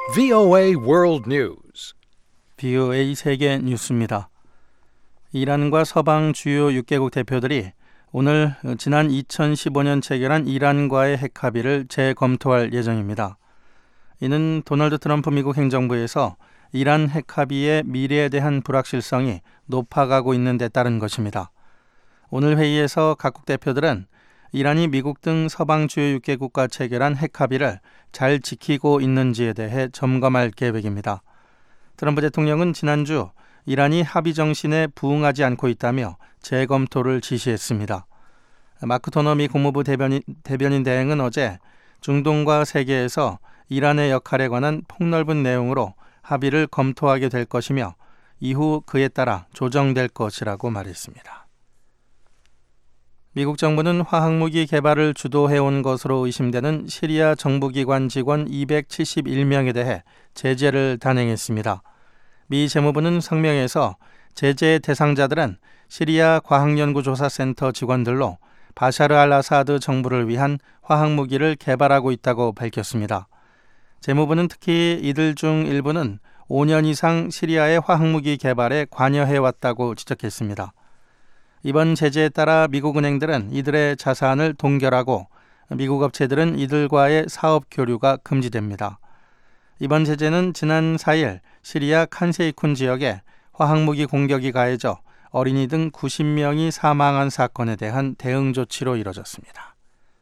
VOA World News. VOA 세계 뉴스입니다. 이란과 서방 주요 6개국 대표들이 오늘 지난 2015년 체결한 이란과의 핵합의를 재검토할 예정입니다. 이는 도널드 트럼프 미국 행정부에서 이란 핵합의의 미래에 대한 불확실성이 높아가고 있는 데 따른 것입니다. 오늘 회의에서 각국 대표들은 이란이 미국 등 서방 주요 6개국과 체결한 핵합의를 잘 지키고 있는지에 대해 점검할 계획입니다. 트럼프 대통령은 지난주 이란이 합의 정신에 부응하지 않고 있다며 재검토를 지시했습니다. 마크 토너 미 국무부 대변인 대행은 어제 중동과 세계에서 이란의 역할에 관한 폭넓은 내용으로 합의를 검토하게 될 것이며 이후 그에 따라 조정될 것이라고 말했습니다. 미국 정부는 화학무기 개발을 주도해온 것으로 의심되는 시리아 정부기관 직원 271명에 대해 제재를 단행했습니다. 미 재무부는 성명에서 제재 대상자들은 시리아 과학연구조사센터 직원들로 바샤르 알 아사드 정부를 위한 화학무기를 개발하고 있다고 밝혔습니다. 재무부는 특히 이들 중 일부는 5년 이상 시리아의 화학무기 개발에 관여해왔다고 지적했습니다. 이번 제재에 따라 미국 은행들은 이들의 자산을 동결하고 미국 업체들은 이들과의 사업 교류가 금지됩니다. 이번 제재는 지난 4일 시리아 칸세이쿤 지역에 화학무기 공격이 가해져 어린이 등 90명이 사망한 사건에 대한 대응 조치로 이뤄졌습니다.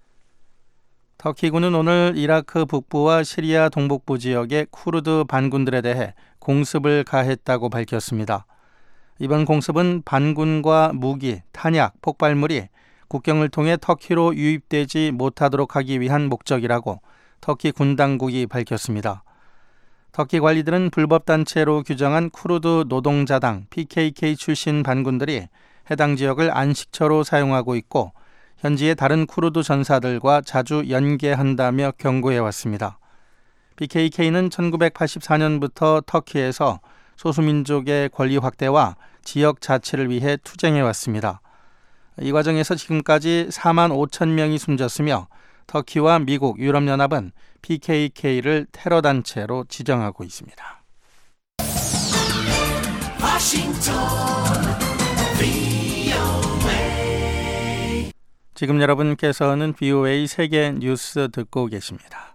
터키군은 오늘 이라크 북부와 시리아 동북부 지역의 쿠르드 반군들에 대해 공습을 가했다고 밝혔습니다. 이번 공습은 반군과 무기, 탄약, 폭발물이 국경을 통해 터키로 유입되지 못하도록 하기 위한 목적이라고 터키 군 당국이 밝혔습니다. 터키 관리들은 불법 단체로 규정한 쿠르드 노동자당 PKK 출신 반군들이 해당 지역을 안식처로 사용하고 있고 현지의 다른 쿠르드 전사들과 자주 연계한다며 경고해왔습니다. PKK는 1984년부터 터키에서 소수민족의 권리 확대와 지역 자치를 위해 투쟁해왔습니다. 이 과정에서 지금까지 4만 5천 명이 숨졌으며 터키와 미국, 유럽연합은 PKK를 테러단체로 지정하고 있습니다. 지금 여러분께서는 VOA 세계 뉴스 듣고 계십니다.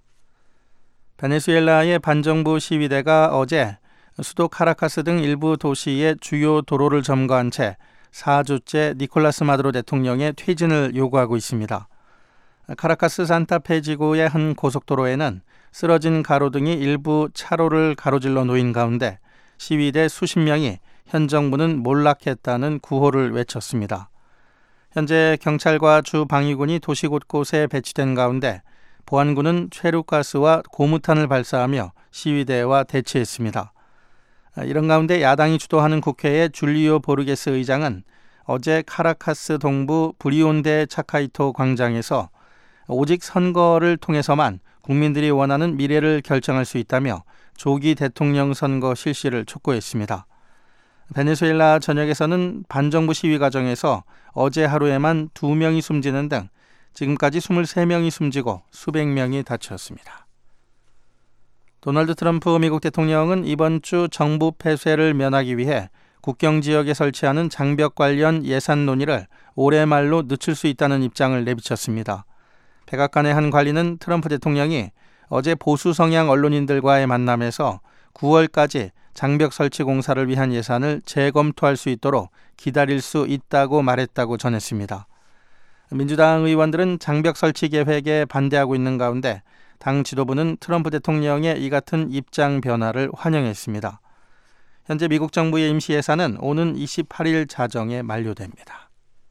베네수엘라의 반정부 시위대가 어제 수도 카라카스 등 일부 도시의 주요 도로를 점거한 채 4주째 니콜라스 마두로 대통령의 퇴진을 요구하고 있습니다. 카라카스 산타페 지구의 한 고속도로에는 쓰러진 가로등이 일부 차로를 가로질러 놓인 가운데 시위대 수십 명이 현 정부는 몰락했다는 구호를 외쳤습니다. 현재 경찰과 주방위군이 도시 곳곳에 배치된 가운데 보안군은 최루가스와 고무탄을 발사하며 시위대와 대치했습니다. 이런 가운데 야당이 주도하는 국회의 줄리오 보르게스 의장은 어제 카라카스 동부 브리온데 차카이토 광장에서 오직 선거를 통해서만 국민들이 원하는 미래를 결정할 수 있다며 조기 대통령 선거 실시를 촉구했습니다. 베네수엘라 전역에서는 반정부 시위 과정에서 어제 하루에만 2명이 숨지는 등 지금까지 23명이 숨지고 수백 명이 다쳤습니다. 도널드 트럼프 미국 대통령은 이번 주 정부 폐쇄를 면하기 위해 국경 지역에 설치하는 장벽 관련 예산 논의를 올해 말로 늦출 수 있다는 입장을 내비쳤습니다. 백악관의 한 관리는 트럼프 대통령이 어제 보수 성향 언론인들과의 만남에서 9월까지 장벽 설치 공사를 위한 예산을 재검토할 수 있도록 기다릴 수 있다고 말했다고 전했습니다. 민주당 의원들은 장벽 설치 계획에 반대하고 있는 가운데 당 지도부는 트럼프 대통령의 이 같은 입장 변화를 환영했습니다. 현재 미국 정부의 임시 예산은 오는 28일 자정에 만료됩니다.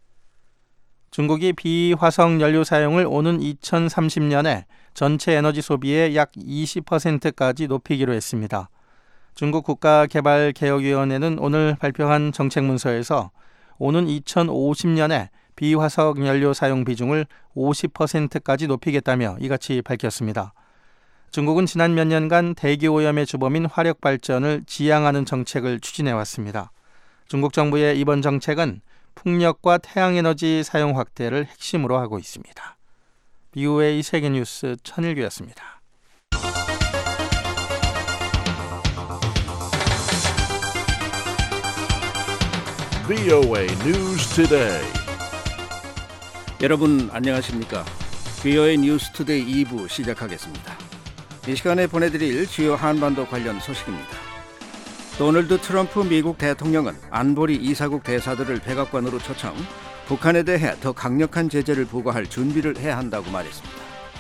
중국이 비화석 연료 사용을 오는 2030년에 전체 에너지 소비의 약 20%까지 높이기로 했습니다. 중국 국가개발개혁위원회는 오늘 발표한 정책문서에서 오는 2050년에 비화석 연료 사용 비중을 50%까지 높이겠다며 이같이 밝혔습니다. 중국은 지난 몇 년간 대기오염의 주범인 화력 발전을 지양하는 정책을 추진해왔습니다. 중국 정부의 이번 정책은 풍력과 태양에너지 사용 확대를 핵심으로 하고 있습니다. BOA 세계뉴스 천일규였습니다. VOA News Today. 여러분 안녕하십니까? VOA 뉴스 투데이 2부 시작하겠습니다. 이 시간에 보내드릴 주요 한반도 관련 소식입니다. 도널드 트럼프 미국 대통령은 안보리 이사국 대사들을 백악관으로 초청, 북한에 대해 더 강력한 제재를 부과할 준비를 해야 한다고 말했습니다.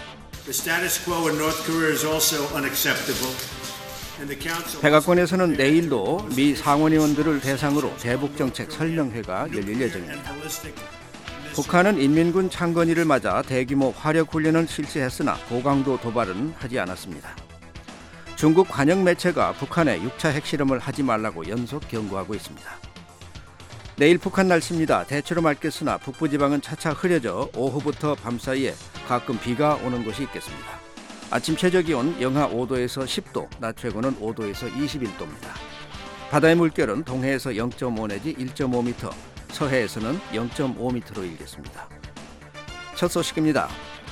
백악관에서는 내일도 미 상원의원들을 대상으로 대북정책 설명회가 열릴 예정입니다. 북한은 인민군 창건일을 맞아 대규모 화력훈련을 실시했으나 고강도 도발은 하지 않았습니다. 중국 관영 매체가 북한에 6차 핵실험을 하지 말라고 연속 경고하고 있습니다. 내일 북한 날씨입니다. 대체로 맑겠으나 북부지방은 차차 흐려져 오후부터 밤 사이에 가끔 비가 오는 곳이 있겠습니다. 아침 최저기온 영하 5도에서 10도, 낮 최고는 5도에서 21도입니다. 바다의 물결은 동해에서 0.5 내지 1.5m, 서해에서는 0.5m로 일겠습니다. 첫 소식입니다.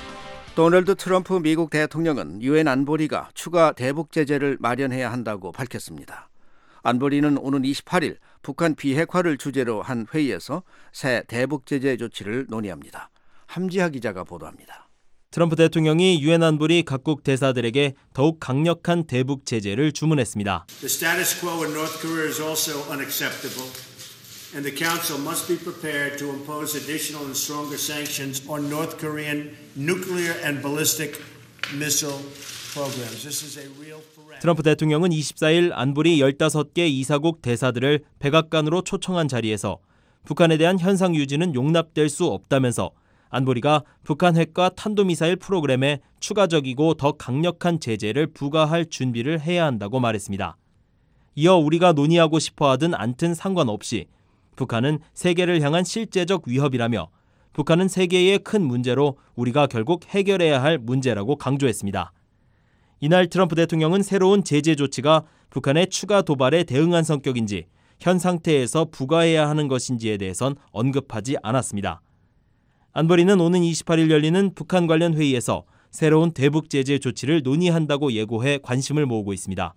도널드 트럼프 미국 대통령은 유엔 안보리가 추가 대북 제재를 마련해야 한다고 밝혔습니다. 안보리는 오는 28일 북한 비핵화를 주제로 한 회의에서 새 대북 제재 조치를 논의합니다. 함지하 기자가 보도합니다. 트럼프 대통령이 유엔 안보리 각국 대사들에게 더욱 강력한 대북 제재를 주문했습니다. The status quo in North Korea is also unacceptable, and the Council must be prepared to impose additional and stronger sanctions on North Korean nuclear and ballistic missile programs. This is a real threat. 트럼프 대통령은 24일 안보리 15개 이사국 대사들을 백악관으로 초청한 자리에서 북한에 대한 현상 유지는 용납될 수 없다면서 안보리가 북한 핵과 탄도미사일 프로그램에 추가적이고 더 강력한 제재를 부과할 준비를 해야 한다고 말했습니다. 이어 우리가 논의하고 싶어하든 않든 상관없이 북한은 세계를 향한 실제적 위협이라며 북한은 세계의 큰 문제로 우리가 결국 해결해야 할 문제라고 강조했습니다. 이날 트럼프 대통령은 새로운 제재 조치가 북한의 추가 도발에 대응한 성격인지 현 상태에서 부과해야 하는 것인지에 대해선 언급하지 않았습니다. 안보리는 오는 28일 열리는 북한 관련 회의에서 새로운 대북 제재 조치를 논의한다고 예고해 관심을 모으고 있습니다.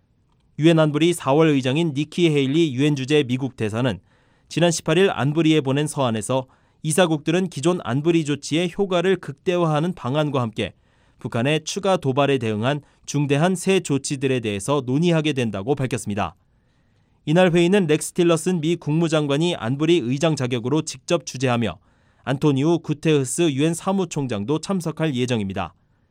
유엔 안보리 4월 의장인 니키 헤일리 유엔 주재 미국 대사는 지난 18일 안보리에 보낸 서한에서 이사국들은 기존 안보리 조치의 효과를 극대화하는 방안과 함께 북한의 추가 도발에 대응한 중대한 새 조치들에 대해서 논의하게 된다고 밝혔습니다. 이날 회의는 렉스 틸러슨 미 국무장관이 안보리 의장 자격으로 직접 주재하며 안토니우 구테흐스 유엔 사무총장도 참석할 예정입니다.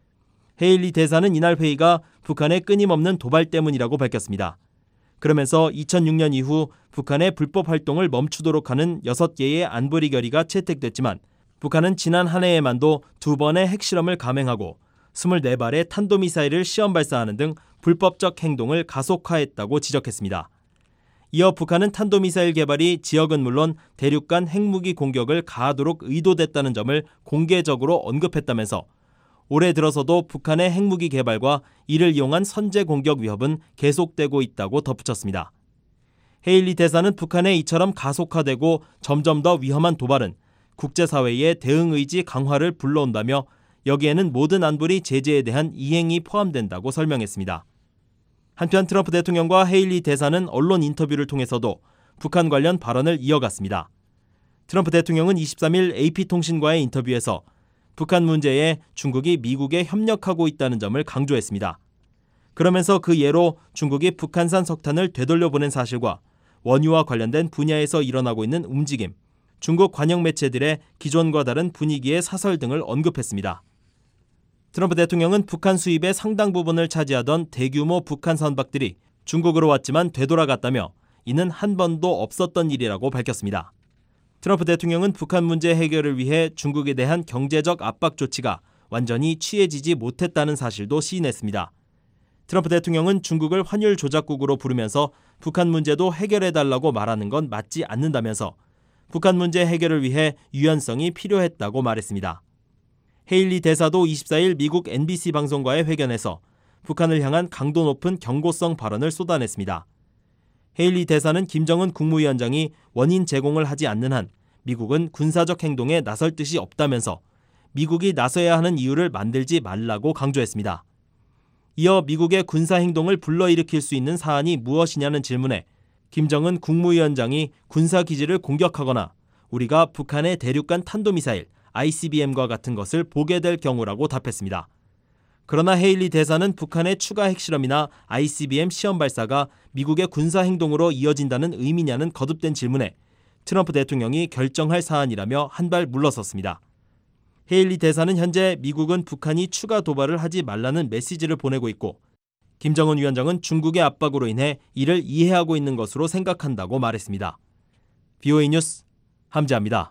헤일리 대사는 이날 회의가 북한의 끊임없는 도발 때문이라고 밝혔습니다. 그러면서 2006년 이후 북한의 불법 활동을 멈추도록 하는 6개의 안보리 결의가 채택됐지만 북한은 지난 한 해에만도 2번의 핵실험을 감행하고 24발의 탄도미사일을 시험 발사하는 등 불법적 행동을 가속화했다고 지적했습니다. 이어 북한은 탄도미사일 개발이 지역은 물론 대륙간 핵무기 공격을 가하도록 의도됐다는 점을 공개적으로 언급했다면서 올해 들어서도 북한의 핵무기 개발과 이를 이용한 선제 공격 위협은 계속되고 있다고 덧붙였습니다. 헤일리 대사는 북한의 이처럼 가속화되고 점점 더 위험한 도발은 국제사회의 대응 의지 강화를 불러온다며 여기에는 모든 안보리 제재에 대한 이행이 포함된다고 설명했습니다. 한편 트럼프 대통령과 헤일리 대사는 언론 인터뷰를 통해서도 북한 관련 발언을 이어갔습니다. 트럼프 대통령은 23일 AP통신과의 인터뷰에서 북한 문제에 중국이 미국에 협력하고 있다는 점을 강조했습니다. 그러면서 그 예로 중국이 북한산 석탄을 되돌려보낸 사실과 원유와 관련된 분야에서 일어나고 있는 움직임, 중국 관영 매체들의 기존과 다른 분위기의 사설 등을 언급했습니다. 트럼프 대통령은 북한 수입의 상당 부분을 차지하던 대규모 북한 선박들이 중국으로 왔지만 되돌아갔다며 이는 한 번도 없었던 일이라고 밝혔습니다. 트럼프 대통령은 북한 문제 해결을 위해 중국에 대한 경제적 압박 조치가 완전히 취해지지 못했다는 사실도 시인했습니다. 트럼프 대통령은 중국을 환율 조작국으로 부르면서 북한 문제도 해결해달라고 말하는 건 맞지 않는다면서 북한 문제 해결을 위해 유연성이 필요했다고 말했습니다. 헤일리 대사도 24일 미국 NBC 방송과의 회견에서 북한을 향한 강도 높은 경고성 발언을 쏟아냈습니다. 헤일리 대사는 김정은 국무위원장이 원인 제공을 하지 않는 한 미국은 군사적 행동에 나설 뜻이 없다면서 미국이 나서야 하는 이유를 만들지 말라고 강조했습니다. 이어 미국의 군사 행동을 불러일으킬 수 있는 사안이 무엇이냐는 질문에 김정은 국무위원장이 군사기지를 공격하거나 우리가 북한의 대륙간 탄도미사일 ICBM과 같은 것을 보게 될 경우라고 답했습니다. 그러나 헤일리 대사는 북한의 추가 핵실험이나 ICBM 시험 발사가 미국의 군사행동으로 이어진다는 의미냐는 거듭된 질문에 트럼프 대통령이 결정할 사안이라며 한 발 물러섰습니다. 헤일리 대사는 현재 미국은 북한이 추가 도발을 하지 말라는 메시지를 보내고 있고 김정은 위원장은 중국의 압박으로 인해 이를 이해하고 있는 것으로 생각한다고 말했습니다. VOA 뉴스 함지아입니다.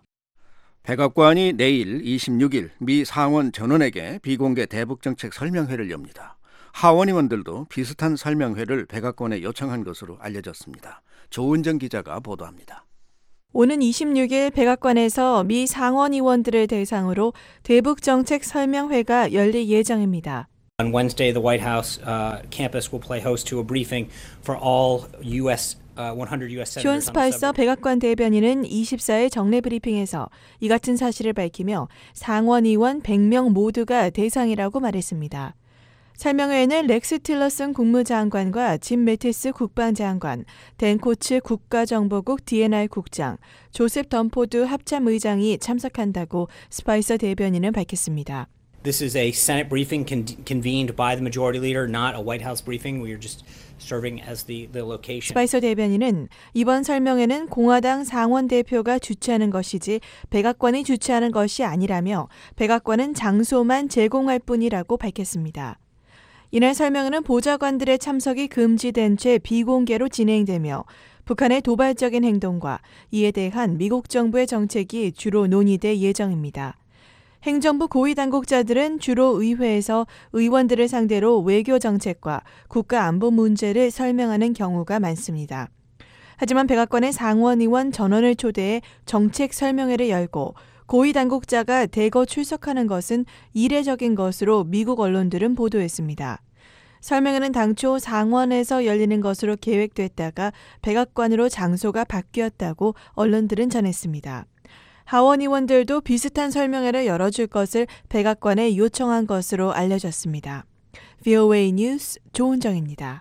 백악관이 내일 26일 미 상원 전원에게 비공개 대북정책 설명회를 엽니다. 하원 의원들도 비슷한 설명회를 백악관에 요청한 것으로 알려졌습니다. 조은정 기자가 보도합니다. 오는 26일 백악관에서 미 상원 의원들을 대상으로 대북정책 설명회가 열릴 예정입니다. On Wednesday, the White House campus will play host to a briefing for all U.S. 100 U.S. senators. 숀 스파이서 백악관 대변인은 24일 정례 브리핑에서 이 같은 사실을 밝히며 상원 의원 100명 모두가 대상이라고 말했습니다. 설명회에는 렉스 틸러슨 국무장관과 짐 매티스 국방장관, 댄 코츠 국가정보국 DNR 국장, 조셉 덤포드 합참의장이 참석한다고 스파이서 대변인은 밝혔습니다. This is a Senate briefing convened by the Majority Leader, not a White House briefing. We are just serving as the location. 스파이서 대변인은 이번 설명회는 공화당 상원 대표가 주최하는 것이지 백악관이 주최하는 것이 아니라며 백악관은 장소만 제공할 뿐이라고 밝혔습니다. 이날 설명회는 보좌관들의 참석이 금지된 채 비공개로 진행되며 북한의 도발적인 행동과 이에 대한 미국 정부의 정책이 주로 논의될 예정입니다. 행정부 고위 당국자들은 주로 의회에서 의원들을 상대로 외교 정책과 국가 안보 문제를 설명하는 경우가 많습니다. 하지만 백악관의 상원 의원 전원을 초대해 정책 설명회를 열고 고위 당국자가 대거 출석하는 것은 이례적인 것으로 미국 언론들은 보도했습니다. 설명회는 당초 상원에서 열리는 것으로 계획됐다가 백악관으로 장소가 바뀌었다고 언론들은 전했습니다. 하원 의원들도 비슷한 설명회를 열어줄 것을 백악관에 요청한 것으로 알려졌습니다. VOA 뉴스 조은정입니다.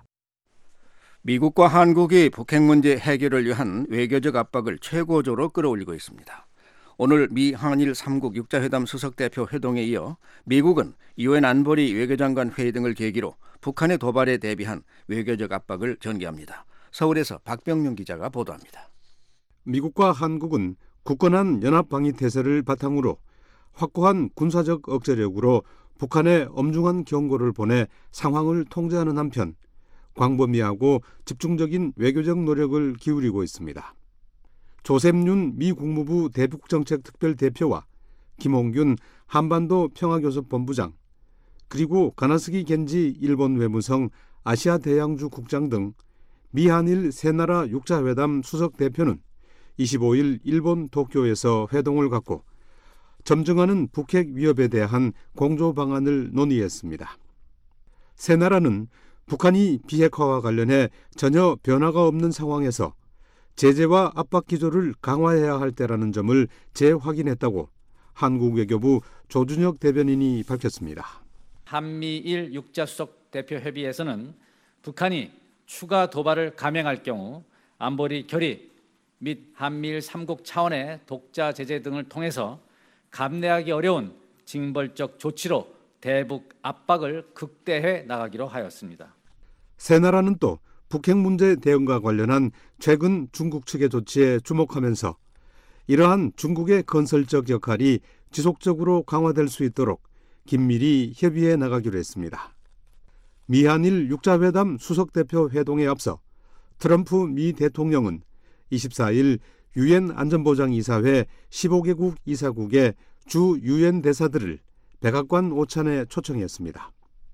미국과 한국이 북핵 문제 해결을 위한 외교적 압박을 최고조로 끌어올리고 있습니다. 오늘 미 한일 3국 6자회담 수석대표 회동에 이어 미국은 유엔 안보리 외교장관 회의 등을 계기로 북한의 도발에 대비한 외교적 압박을 전개합니다. 서울에서 박병용 기자가 보도합니다. 미국과 한국은 굳건한 연합방위태세를 바탕으로 확고한 군사적 억제력으로 북한에 엄중한 경고를 보내 상황을 통제하는 한편 광범위하고 집중적인 외교적 노력을 기울이고 있습니다. 조셉윤 미 국무부 대북정책특별대표와 김홍균 한반도 평화교섭본부장, 그리고 가나스기 겐지 일본 외무성 아시아대양주 국장 등 미한일 세 나라 6자회담 수석대표는 25일 일본 도쿄에서 회동을 갖고 점증하는 북핵 위협에 대한 공조 방안을 논의했습니다. 세 나라는 북한이 비핵화와 관련해 전혀 변화가 없는 상황에서 제재와 압박 기조를 강화해야 할 때라는 점을 재확인했다고 한국 외교부 조준혁 대변인이 밝혔습니다. 한미일 6자 수석 대표 협의에서는 북한이 추가 도발을 감행할 경우 안보리 결의 및 한미일 3국 차원의 독자 제재 등을 통해서 감내하기 어려운 징벌적 조치로 대북 압박을 극대화해 나가기로 하였습니다. 세 나라는 또 북핵 문제 대응과 관련한 최근 중국 측의 조치에 주목하면서 이러한 중국의 건설적 역할이 지속적으로 강화될 수 있도록 긴밀히 협의해 나가기로 했습니다. 미한일 6자회담 수석대표 회동에 앞서 트럼프 미 대통령은 24일 유엔 안전보장이사회 15개국 이사국의 주 유엔 대사들을 백악관 오찬에 초청했습니다.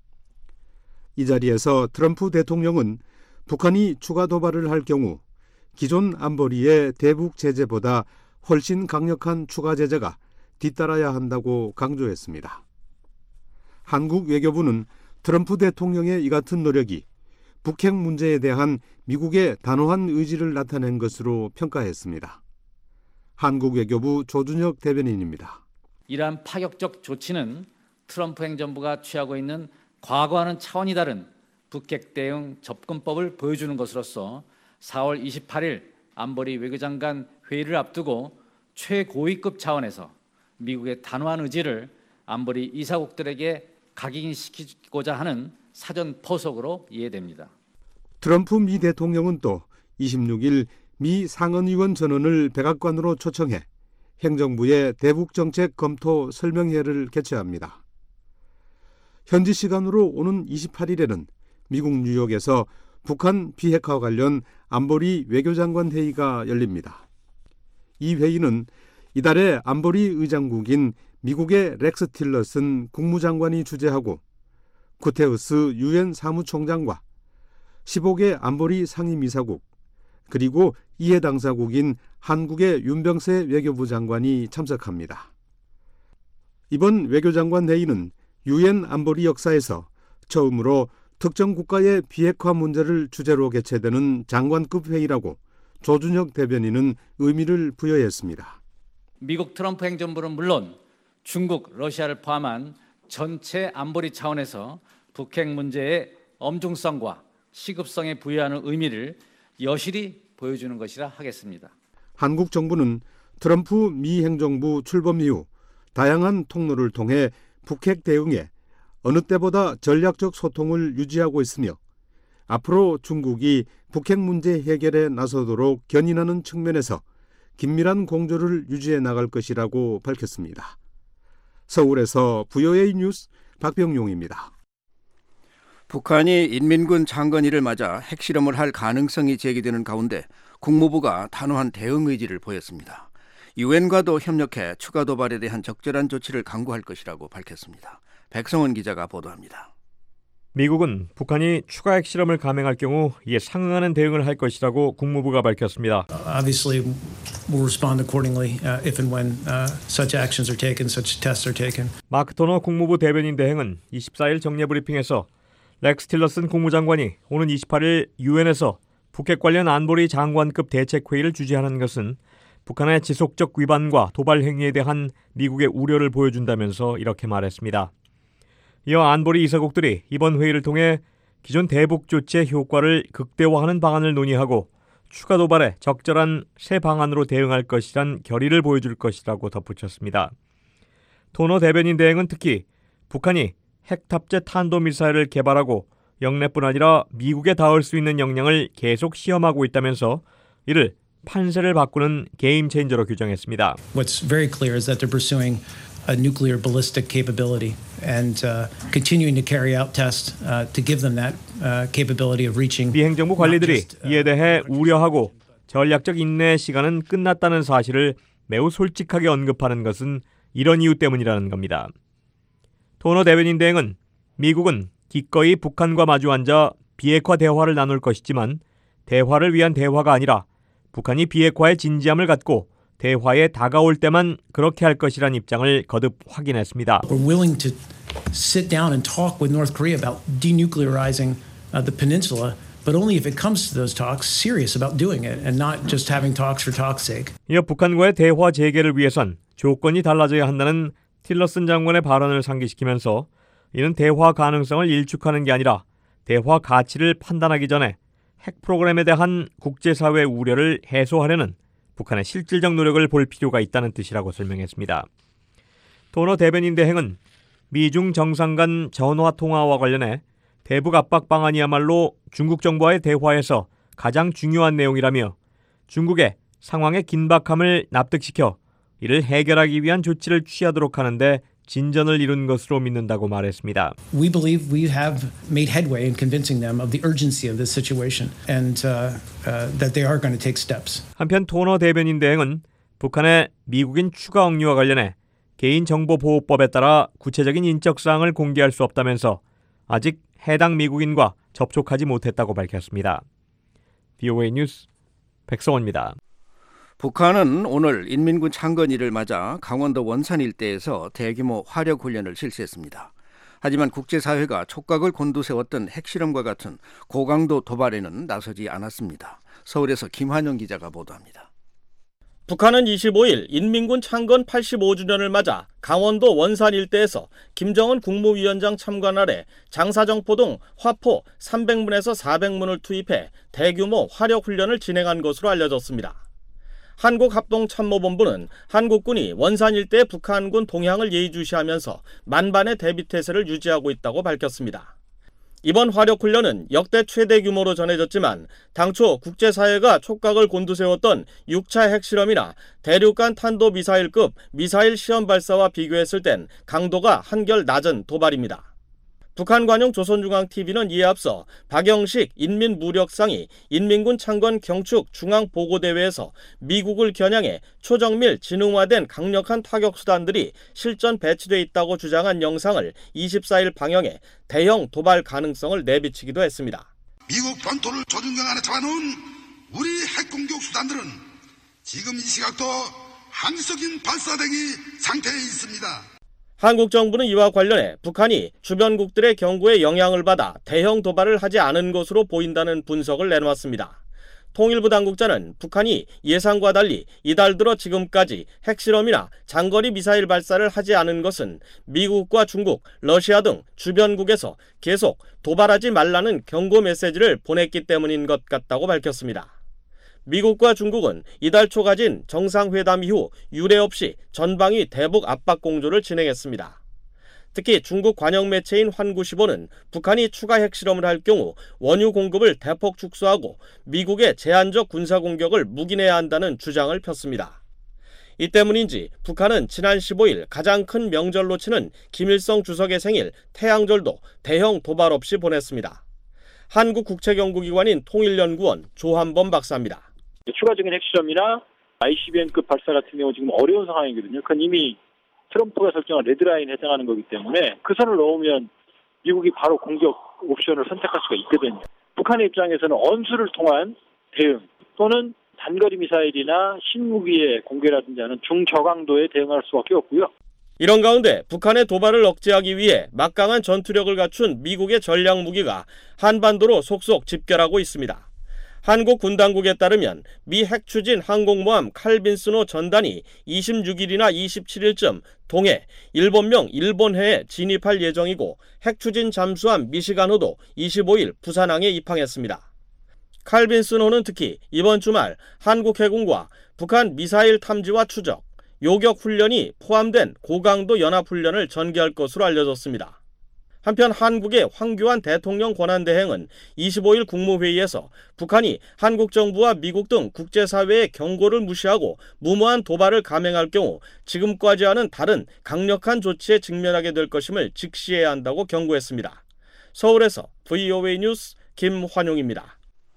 이 자리에서 트럼프 대통령은 북한이 추가 도발을 할 경우 기존 안보리의 대북 제재보다 훨씬 강력한 추가 제재가 뒤따라야 한다고 강조했습니다. 한국 외교부는 트럼프 대통령의 이 같은 노력이 북핵 문제에 대한 미국의 단호한 의지를 나타낸 것으로 평가했습니다. 한국 외교부 조준혁 대변인입니다. 이러한 파격적 조치는 트럼프 행정부가 취하고 있는 과거와는 차원이 다른 북핵 대응 접근법을 보여주는 것으로서 4월 28일 안보리 외교장관 회의를 앞두고 최고위급 차원에서 미국의 단호한 의지를 안보리 이사국들에게 각인시키고자 하는 사전 포석으로 이해됩니다. 트럼프 미 대통령은 또 26일 미 상원의원 전원을 백악관으로 초청해 행정부의 대북정책 검토 설명회를 개최합니다. 현지 시간으로 오는 28일에는 미국 뉴욕에서 북한 비핵화 관련 안보리 외교장관 회의가 열립니다. 이 회의는 이달에 안보리 의장국인 미국의 렉스 틸러슨 국무장관이 주재하고 구테우스 유엔 사무총장과 15개 안보리 상임이사국 그리고 이해 당사국인 한국의 윤병세 외교부 장관이 참석합니다. 이번 외교장관 회의는 유엔 안보리 역사에서 처음으로 특정 국가의 비핵화 문제를 주제로 개최되는 장관급 회의라고 조준혁 대변인은 의미를 부여했습니다. 미국 트럼프 행정부는 물론 중국, 러시아를 포함한 전체 안보리 차원에서 북핵 문제의 엄중성과 시급성에 부여하는 의미를 여실히 보여주는 것이라 하겠습니다. 한국 정부는 트럼프 미 행정부 출범 이후 다양한 통로를 통해 북핵 대응에 어느 때보다 전략적 소통을 유지하고 있으며 앞으로 중국이 북핵 문제 해결에 나서도록 견인하는 측면에서 긴밀한 공조를 유지해 나갈 것이라고 밝혔습니다. 서울에서 VOA 뉴스 박병용입니다. 북한이 인민군 창건일을 맞아 핵실험을 할 가능성이 제기되는 가운데 국무부가 단호한 대응 의지를 보였습니다. 유엔과도 협력해 추가 도발에 대한 적절한 조치를 강구할 것이라고 밝혔습니다. 백성원 기자가 보도합니다. 미국은 북한이 추가 핵실험을 감행할 경우 이에 상응하는 대응을 할 것이라고 국무부가 밝혔습니다. Obviously, we'll respond accordingly if and when such actions are taken, such tests are taken. 마크 토너 국무부 대변인 대행은 24일 정례 브리핑에서 렉스 틸러슨 국무장관이 오는 28일 유엔에서 북핵 관련 안보리 장관급 대책회의를 주재하는 것은 북한의 지속적 위반과 도발 행위에 대한 미국의 우려를 보여준다면서 이렇게 말했습니다. 이어 안보리 이사국들이 이번 회의를 통해 기존 대북 조치의 효과를 극대화하는 방안을 논의하고 추가 도발에 적절한 새 방안으로 대응할 것이란 결의를 보여줄 것이라고 덧붙였습니다. 토너 대변인 대행은 특히 북한이 핵탑재 탄도미사일을 개발하고 영내뿐 아니라 미국에 닿을 수 있는 역량을 계속 시험하고 있다면서 이를 판세를 바꾸는 게임 체인저로 규정했습니다. What's very clear is that they're pursuing a nuclear ballistic capability and continuing to carry out tests to give them that capability of reaching. 미 행정부 관리들이 이에 대해 우려하고 전략적 인내의 시간은 끝났다는 사실을 매우 솔직하게 언급하는 것은 이런 이유 때문이라는 겁니다. 토너 대변인 대행은 미국은 기꺼이 북한과 마주 앉아 비핵화 대화를 나눌 것이지만 대화를 위한 대화가 아니라 북한이 비핵화의 진지함을 갖고 대화에 다가올 때만 그렇게 할 것이란 입장을 거듭 확인했습니다. We're willing to sit down and talk with North Korea about denuclearizing the peninsula, but only if it comes to those talks, serious about doing it and not just having talks for talk's sake. 이어 북한과의 대화 재개를 위해선 조건이 달라져야 한다는 틸러슨 장관의 발언을 상기시키면서 이는 대화 가능성을 일축하는 게 아니라 대화 가치를 판단하기 전에 핵 프로그램에 대한 국제사회의 우려를 해소하려는 북한의 실질적 노력을 볼 필요가 있다는 뜻이라고 설명했습니다. 토너 대변인 대행은 미중 정상 간 전화 통화와 관련해 대북 압박 방안이야말로 중국 정부와의 대화에서 가장 중요한 내용이라며 중국의 상황의 긴박함을 납득시켜 이를 해결하기 위한 조치를 취하도록 하는데 진전을 이룬 것으로 믿는다고 말했습니다. We believe we have made headway in convincing them of the urgency of this situation and that they are going to take steps. 한편 토너 대변인 대행은 북한의 미국인 추가 억류와 관련해 개인정보보호법에 따라 구체적인 인적사항을 공개할 수 없다면서 아직 해당 미국인과 접촉하지 못했다고 밝혔습니다. VOA 뉴스 백성원입니다. 북한은 오늘 인민군 창건일을 맞아 강원도 원산 일대에서 대규모 화력 훈련을 실시했습니다. 하지만 국제사회가 촉각을 곤두세웠던 핵실험과 같은 고강도 도발에는 나서지 않았습니다. 서울에서 김환영 기자가 보도합니다. 북한은 25일 인민군 창건 85주년을 맞아 강원도 원산 일대에서 김정은 국무위원장 참관 아래 장사정포동 화포 300문에서 400문을 투입해 대규모 화력훈련을 진행한 것으로 알려졌습니다. 한국합동참모본부는 한국군이 원산 일대 북한군 동향을 예의주시하면서 만반의 대비태세를 유지하고 있다고 밝혔습니다. 이번 화력훈련은 역대 최대 규모로 전해졌지만 당초 국제사회가 촉각을 곤두세웠던 6차 핵실험이나 대륙간 탄도미사일급 미사일 시험 발사와 비교했을 땐 강도가 한결 낮은 도발입니다. 북한 관용 조선중앙TV는 이에 앞서 박영식 인민무력상이 인민군 창건 경축 중앙보고대회에서 미국을 겨냥해 초정밀 지능화된 강력한 타격수단들이 실전 배치돼 있다고 주장한 영상을 24일 방영해 대형 도발 가능성을 내비치기도 했습니다. 미국 본토를 조준경 안에 잡아놓은 우리 핵공격 수단들은 지금 이 시각도 항시적인 발사대기 상태에 있습니다. 한국 정부는 이와 관련해 북한이 주변국들의 경고에 영향을 받아 대형 도발을 하지 않은 것으로 보인다는 분석을 내놓았습니다. 통일부 당국자는 북한이 예상과 달리 이달 들어 지금까지 핵실험이나 장거리 미사일 발사를 하지 않은 것은 미국과 중국, 러시아 등 주변국에서 계속 도발하지 말라는 경고 메시지를 보냈기 때문인 것 같다고 밝혔습니다. 미국과 중국은 이달 초 가진 정상회담 이후 유례 없이 전방위 대북 압박 공조를 진행했습니다. 특히 중국 관영 매체인 환구시보는 북한이 추가 핵실험을 할 경우 원유 공급을 대폭 축소하고 미국의 제한적 군사 공격을 묵인해야 한다는 주장을 폈습니다. 이 때문인지 북한은 지난 15일 가장 큰 명절로 치는 김일성 주석의 생일 태양절도 대형 도발 없이 보냈습니다. 한국국책연구기관인 통일연구원 조한범 박사입니다. 추가적인 핵실험이나 ICBM급 발사 같은 경우 지금 어려운 상황이거든요. 그건 이미 트럼프가 설정한 레드라인에 해당하는 거기 때문에 그 선을 넘으면 미국이 바로 공격 옵션을 선택할 수가 있거든요. 북한의 입장에서는 언수를 통한 대응 또는 단거리 미사일이나 신무기의 공개라든지 하는 중저강도에 대응할 수밖에 없고요. 이런 가운데 북한의 도발을 억제하기 위해 막강한 전투력을 갖춘 미국의 전략 무기가 한반도로 속속 집결하고 있습니다. 한국 군 당국에 따르면 미 핵추진 항공모함 칼빈스노 전단이 26일이나 27일쯤 동해 일본명 일본해에 진입할 예정이고 핵추진 잠수함 미시간호도 25일 부산항에 입항했습니다. 칼빈스노는 특히 이번 주말 한국 해군과 북한 미사일 탐지와 추적, 요격 훈련이 포함된 고강도 연합훈련을 전개할 것으로 알려졌습니다. 한편 한국의 황교안 대통령 권한대행은 25일 국무회의에서 북한이 한국 정부와 미국 등 국제사회의 경고를 무시하고 무모한 도발을 감행할 경우 지금까지와는 다른 강력한 조치에 직면하게 될 것임을 직시해야 한다고 경고했습니다. 서울에서 VOA 뉴스 김환용입니다.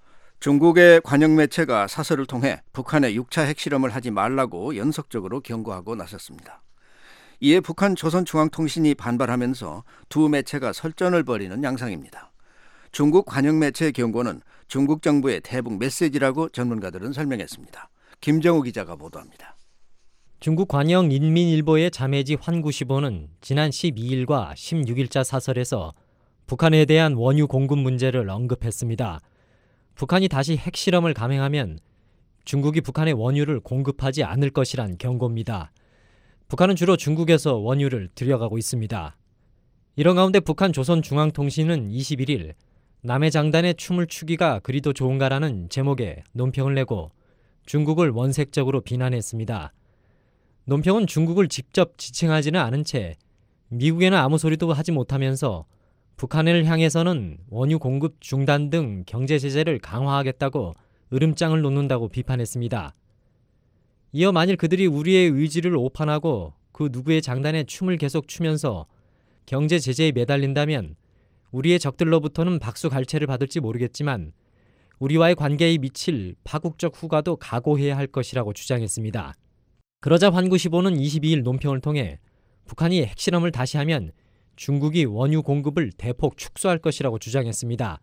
중국의 관영 매체가 사설을 통해 북한의 6차 핵실험을 하지 말라고 연속적으로 경고하고 나섰습니다. 이에 북한 조선중앙통신이 반발하면서 두 매체가 설전을 벌이는 양상입니다. 중국 관영 매체의 경고는 중국 정부의 대북 메시지라고 전문가들은 설명했습니다. 김정우 기자가 보도합니다. 중국 관영 인민일보의 자매지 환구시보는 지난 12일과 16일자 사설에서 북한에 대한 원유 공급 문제를 언급했습니다. 북한이 다시 핵실험을 감행하면 중국이 북한에 원유를 공급하지 않을 것이란 경고입니다. 북한은 주로 중국에서 원유를 들여가고 있습니다. 이런 가운데 북한 조선중앙통신은 21일 남의 장단에 춤을 추기가 그리도 좋은가라는 제목의 논평을 내고 중국을 원색적으로 비난했습니다. 논평은 중국을 직접 지칭하지는 않은 채 미국에는 아무 소리도 하지 못하면서 북한을 향해서는 원유 공급 중단 등 경제 제재를 강화하겠다고 으름장을 놓는다고 비판했습니다. 이어 만일 그들이 우리의 의지를 오판하고 그 누구의 장단에 춤을 계속 추면서 경제 제재에 매달린다면 우리의 적들로부터는 박수갈채를 받을지 모르겠지만 우리와의 관계에 미칠 파국적 후과도 각오해야 할 것이라고 주장했습니다. 그러자 환구시보는 22일 논평을 통해 북한이 핵실험을 다시 하면 중국이 원유 공급을 대폭 축소할 것이라고 주장했습니다.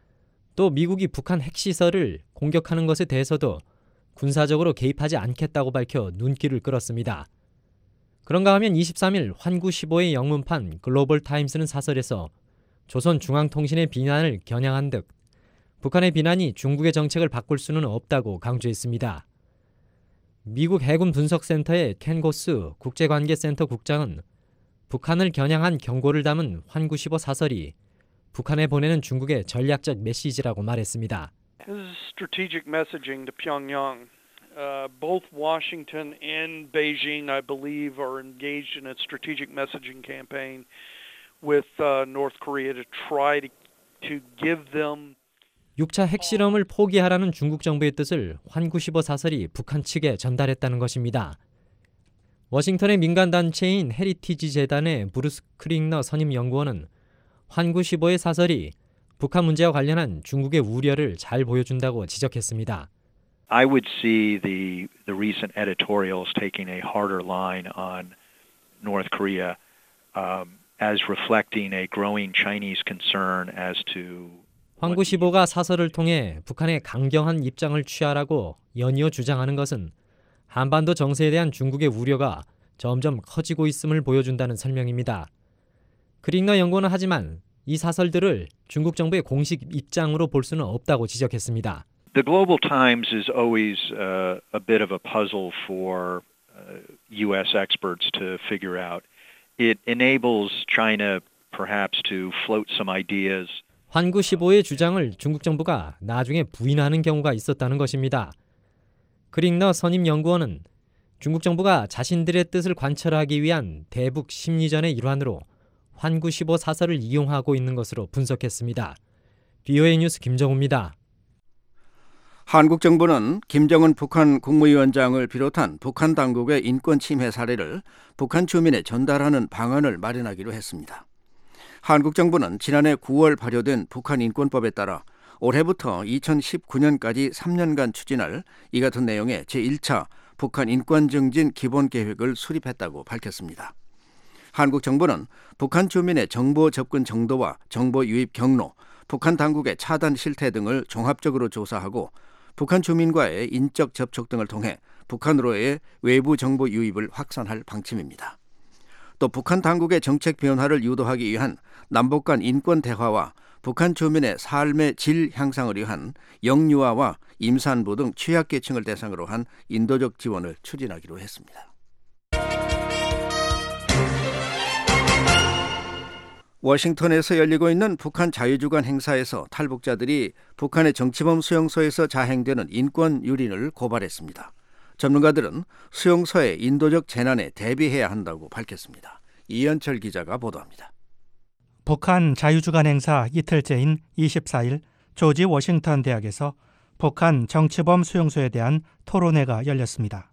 또 미국이 북한 핵시설을 공격하는 것에 대해서도 군사적으로 개입하지 않겠다고 밝혀 눈길을 끌었습니다. 그런가 하면 23일 환구시보의 영문판 글로벌 타임스는 사설에서 조선중앙통신의 비난을 겨냥한 듯 북한의 비난이 중국의 정책을 바꿀 수는 없다고 강조했습니다. 미국 해군 분석센터의 켄 고스 국제관계센터 국장은 북한을 겨냥한 경고를 담은 환구15 사설이 북한에 보내는 중국의 전략적 메시지라고 말했습니다. This is strategic messaging to Pyongyang. Both Washington and Beijing, I believe, are engaged in a strategic messaging campaign with North Korea to try to give them 6차 핵실험을 포기하라는 중국 정부의 뜻을 환구15 사설이 북한 측에 전달했다는 것입니다. 워싱턴의 민간단체인 헤리티지 재단의 브루스 크링너 선임연구원은 환구15의 사설이 북한 문제와 관련한 중국의 우려를 잘 보여준다고 지적했습니다. I would see the recent editorials taking a harder line on North Korea as reflecting a growing Chinese concern as to 환구15가 사설을 통해 북한의 강경한 입장을 취하라고 연이어 주장하는 것은 한반도 정세에 대한 중국의 우려가 점점 커지고 있음을 보여준다는 설명입니다. 그링너 연구원은 하지만 이 사설들을 중국 정부의 공식 입장으로 볼 수는 없다고 지적했습니다. The Global Times is always a bit of a puzzle for U.S. experts to figure out. It enables China perhaps to float some ideas. 환구15의 주장을 중국 정부가 나중에 부인하는 경우가 있었다는 것입니다. 그링너 선임 연구원은 중국 정부가 자신들의 뜻을 관철하기 위한 대북 심리전의 일환으로 환구15 사설을 이용하고 있는 것으로 분석했습니다. BOA 뉴스 김정우입니다. 한국 정부는 김정은 북한 국무위원장을 비롯한 북한 당국의 인권 침해 사례를 북한 주민에 전달하는 방안을 마련하기로 했습니다. 한국 정부는 지난해 9월 발효된 북한 인권법에 따라 올해부터 2019년까지 3년간 추진할 이 같은 내용의 제1차 북한 인권 증진 기본 계획을 수립했다고 밝혔습니다. 한국 정부는 북한 주민의 정보 접근 정도와 정보 유입 경로, 북한 당국의 차단 실태 등을 종합적으로 조사하고 북한 주민과의 인적 접촉 등을 통해 북한으로의 외부 정보 유입을 확산할 방침입니다. 또 북한 당국의 정책 변화를 유도하기 위한 남북 간 인권 대화와 북한 주민의 삶의 질 향상을 위한 영유아와 임산부 등 취약계층을 대상으로 한 인도적 지원을 추진하기로 했습니다. 워싱턴에서 열리고 있는 북한 자유주간 행사에서 탈북자들이 북한의 정치범 수용소에서 자행되는 인권 유린을 고발했습니다. 전문가들은 수용소의 인도적 재난에 대비해야 한다고 밝혔습니다. 이현철 기자가 보도합니다. 북한 자유주간 행사 이틀째인 24일 조지 워싱턴 대학에서 북한 정치범 수용소에 대한 토론회가 열렸습니다.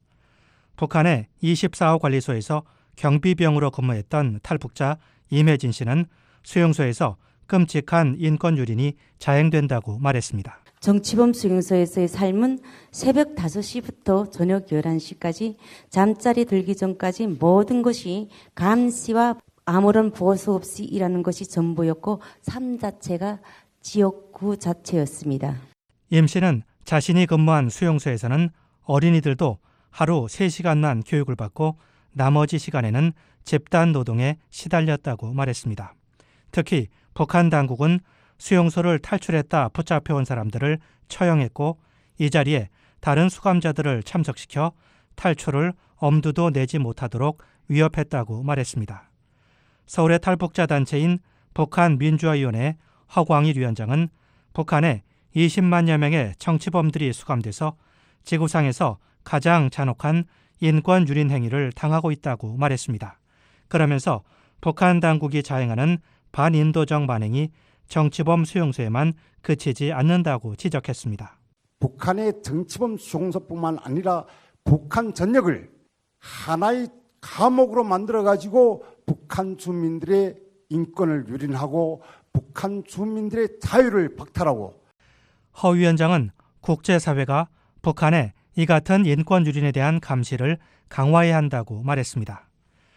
북한의 24호 관리소에서 경비병으로 근무했던 탈북자 임혜진 씨는 수용소에서 끔찍한 인권 유린이 자행된다고 말했습니다. 정치범 수용소에서의 삶은 새벽 5시부터 저녁 11시까지 잠자리 들기 전까지 모든 것이 감시와 아무런 보수 없이 일하는 것이 전부였고 삶 자체가 지옥구 자체였습니다. 임 씨는 자신이 근무한 수용소에서는 어린이들도 하루 3시간만 교육을 받고 나머지 시간에는 집단 노동에 시달렸다고 말했습니다. 특히 북한 당국은 수용소를 탈출했다 붙잡혀온 사람들을 처형했고 이 자리에 다른 수감자들을 참석시켜 탈출을 엄두도 내지 못하도록 위협했다고 말했습니다. 서울의 탈북자 단체인 북한민주화위원회 허광일 위원장은 북한에 20만여 명의 정치범들이 수감돼서 지구상에서 가장 잔혹한 인권 유린 행위를 당하고 있다고 말했습니다. 그러면서 북한 당국이 자행하는 반인도적 만행이 정치범 수용소에만 그치지 않는다고 지적했습니다. 북한의 정치범 수용소뿐만 아니라 북한 전역을 하나의 감옥으로 만들어가지고 북한 주민들의 인권을 유린하고 북한 주민들의 자유를 박탈하고. 허 위원장은 국제사회가 북한의 이 같은 인권 유린에 대한 감시를 강화해야 한다고 말했습니다.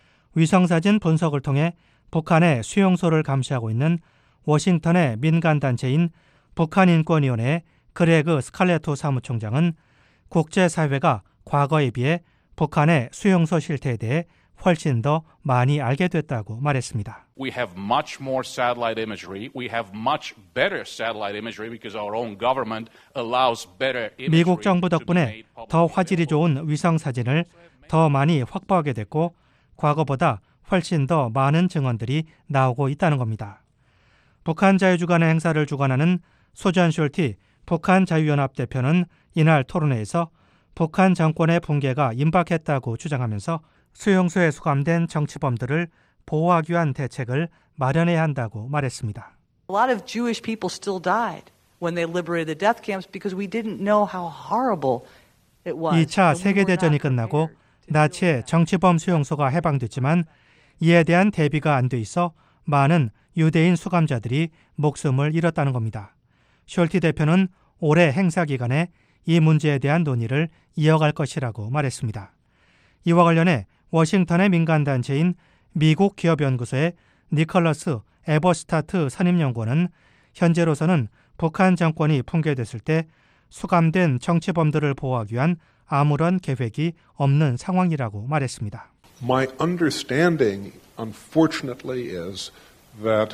위성사진 분석을 통해 북한의 수용소를 감시하고 있는 워싱턴의 민간단체인 북한인권위원회 그레그 스칼레토 사무총장은 국제사회가 과거에 비해 북한의 수용소 실태에 대해 훨씬 더 많이 알게 됐다고 말했습니다. We have much more satellite imagery. We have much better satellite imagery because our own government allows better imagery. 미국 정부 덕분에 더 화질이 좋은 위성 사진을 더 많이 확보하게 됐고 과거보다 훨씬 더 많은 증언들이 나오고 있다는 겁니다. 북한 자유주간의 행사를 주관하는 소전 숄티 북한 자유연합 대표는 이날 토론회에서 북한 정권의 붕괴가 임박했다고 주장하면서 수용소에 수감된 정치범들을 보호하기 위한 대책을 마련해야 한다고 말했습니다. A lot of Jewish people still died when they liberated the death camps because we didn't know how horrible it was. 2차 세계대전이 끝나고 나치의 정치범 수용소가 해방됐지만 이에 대한 대비가 안 돼 있어 많은 유대인 수감자들이 목숨을 잃었다는 겁니다. 숄티 대표는 올해 행사 기간에 이 문제에 대한 논의를 이어갈 것이라고 말했습니다. 이와 관련해 워싱턴의 민간단체인 미국 기업연구소의 니컬러스 에버스타트 선임연구원은 현재로서는 북한 정권이 붕괴됐을 때 수감된 정치범들을 보호하기 위한 아무런 계획이 없는 상황이라고 말했습니다. My understanding, unfortunately, is that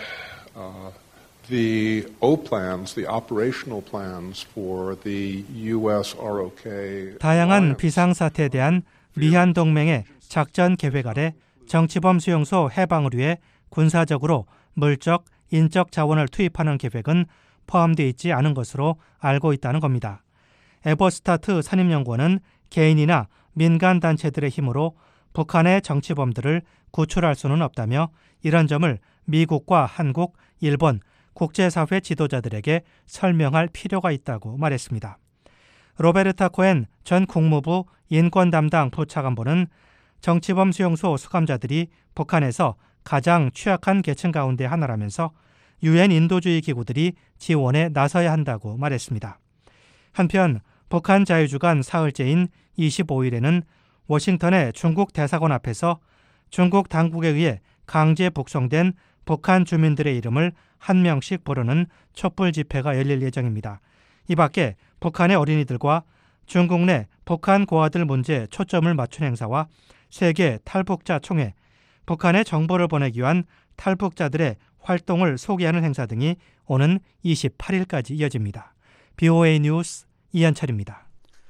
the OPLANs, the operational plans for the U.S. ROK 다양한 비상사태에 대한 미한 동맹의 작전 계획 아래 정치범 수용소 해방을 위해 군사적으로 물적, 인적 자원을 투입하는 계획은 포함되어 있지 않은 것으로 알고 있다는 겁니다. 에버스타트 산임연구원은 개인이나 민간단체들의 힘으로 북한의 정치범들을 구출할 수는 없다며 이런 점을 미국과 한국, 일본, 국제사회 지도자들에게 설명할 필요가 있다고 말했습니다. 로베르타 코엔 전 국무부 인권 담당 부차관보는 정치범 수용소 수감자들이 북한에서 가장 취약한 계층 가운데 하나라면서 유엔 인도주의 기구들이 지원에 나서야 한다고 말했습니다. 한편 북한 자유주간 사흘째인 25일에는 워싱턴의 중국 대사관 앞에서 중국 당국에 의해 강제 북송된 북한 주민들의 이름을 한 명씩 부르는 촛불 집회가 열릴 예정입니다. 이 밖에 북한의 어린이들과 중국 내 북한 고아들 문제에 초점을 맞춘 행사와 세계 탈북자 총회, 북한에 정보를 보내기 위한 탈북자들의 활동을 소개하는 행사 등이 오는 28일까지 이어집니다. BOA 뉴스 이한철입니다.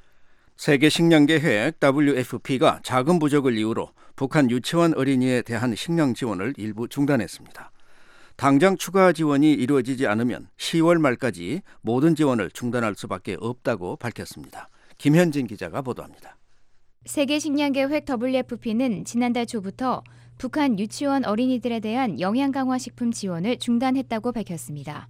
세계식량계획 WFP가 자금 부족을 이유로 북한 유치원 어린이에 대한 식량 지원을 일부 중단했습니다. 당장 추가 지원이 이루어지지 않으면 10월 말까지 모든 지원을 중단할 수밖에 없다고 밝혔습니다. 김현진 기자가 보도합니다. 세계식량계획 WFP는 지난달 초부터 북한 유치원 어린이들에 대한 영양강화식품 지원을 중단했다고 밝혔습니다.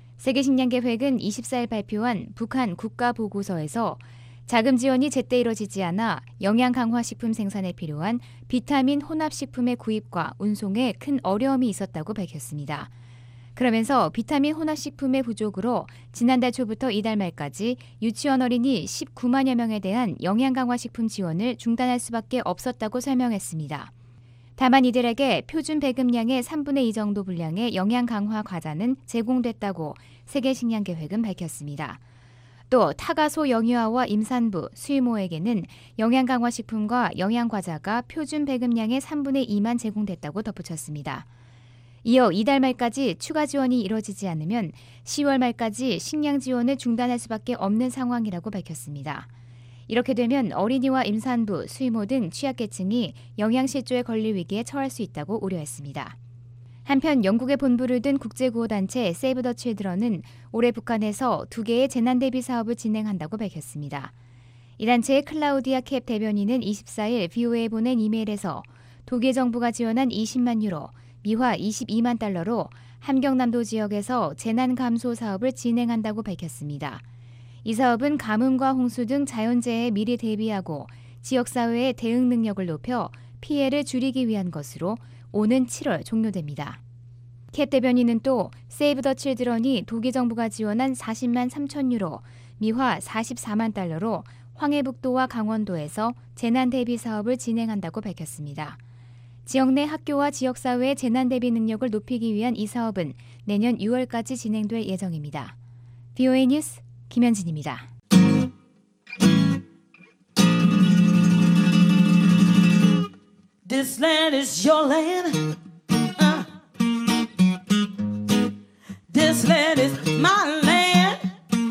세계식량계획은 24일 발표한 북한 국가보고서에서 자금 지원이 제때 이뤄지지 않아 영양강화식품 생산에 필요한 비타민 혼합식품의 구입과 운송에 큰 어려움이 있었다고 밝혔습니다. 그러면서 비타민 혼합식품의 부족으로 지난달 초부터 이달 말까지 유치원 어린이 19만여 명에 대한 영양강화식품 지원을 중단할 수밖에 없었다고 설명했습니다. 다만 이들에게 표준 배급량의 3분의 2 정도 분량의 영양강화 과자는 제공됐다고 세계식량계획은 밝혔습니다. 또 타가소 영유아와 임산부, 수유모에게는 영양강화식품과 영양과자가 표준 배급량의 3분의 2만 제공됐다고 덧붙였습니다. 이어 이달 말까지 추가 지원이 이뤄지지 않으면 10월 말까지 식량 지원을 중단할 수밖에 없는 상황이라고 밝혔습니다. 이렇게 되면 어린이와 임산부, 수유모 등 취약계층이 영양실조에 걸릴 위기에 처할 수 있다고 우려했습니다. 한편 영국의 본부를 둔 국제구호단체 세이브 더 칠드런은 올해 북한에서 2개의 재난대비 사업을 진행한다고 밝혔습니다. 이 단체의 클라우디아 캡 대변인은 24일 BOA에 보낸 이메일에서 독일 정부가 지원한 20만 유로, 미화 22만 달러로 함경남도 지역에서 재난 감소 사업을 진행한다고 밝혔습니다. 이 사업은 가뭄과 홍수 등 자연재해에 미리 대비하고 지역사회의 대응 능력을 높여 피해를 줄이기 위한 것으로 오는 7월 종료됩니다. 캡 대변인은 또 세이브 더 칠드런이 독일 정부가 지원한 40만 3천 유로, 미화 44만 달러로 황해북도와 강원도에서 재난 대비 사업을 진행한다고 밝혔습니다. 지역 내 학교와 지역사회의 재난 대비 능력을 높이기 위한 이 사업은 내년 6월까지 진행될 예정입니다. BOA 뉴스 김현진입니다. This land is your land. This land is my land.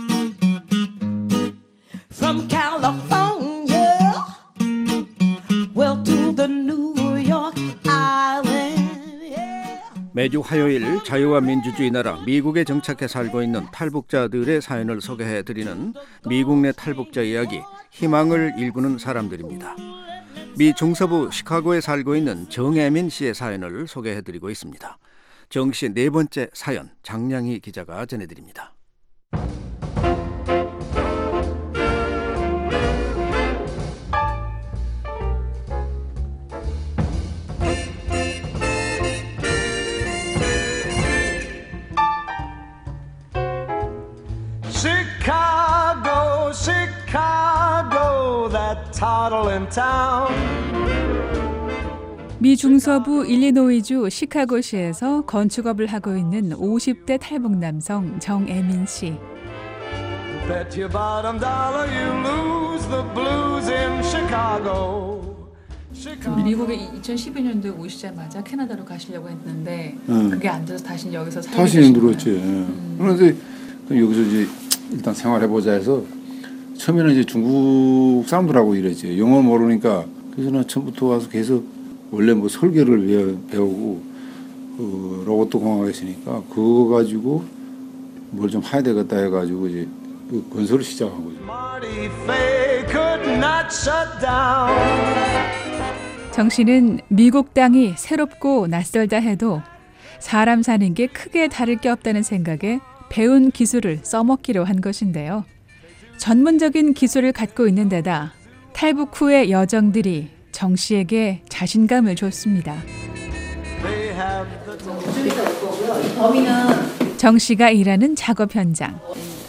From California, well to the New York Island. 매주 화요일 자유와 민주주의 나라 미국에 정착해 살고 있는 탈북자들의 사연을 소개해드리는 미국 내 탈북자 이야기, 희망을 일구는 사람들입니다. 미 중서부 시카고에 살고 있는 정애민 씨의 사연을 소개해드리고 있습니다. 정 씨 네 번째 사연, 장량희 기자가 전해드립니다. Chicago, Chicago, that toddling town. 미 중서부 일리노이주 시카고시에서 건축업을 하고 있는 50대 탈북 남성 정애민 씨. Bet your bottom dollar you lose the blues in Chicago. 미국에 2012년도에 오시자마자 캐나다로 가시려고 했는데 그게 안 돼서 다시 여기서 살게 다시 되신 힘들었지. 거예요. 그런데 여기서 이제 일단 생활해보자 해서 처음에는 이제 중국 사람들하고 일했지. 영어 모르니까. 그래서 나 처음부터 와서 계속 원래 뭐 설계를 배우고 로봇도 공학을 했으니까 그거 가지고 뭘 좀 해야 되겠다 해가지고 이제 그 건설을 시작한 거죠. 정 씨는 미국 땅이 새롭고 낯설다 해도 사람 사는 게 크게 다를 게 없다는 생각에 배운 기술을 써먹기로 한 것인데요. 전문적인 기술을 갖고 있는 데다 탈북 후의 여정들이 정 씨에게 자신감을 줬습니다. 정 씨가 일하는 작업 현장.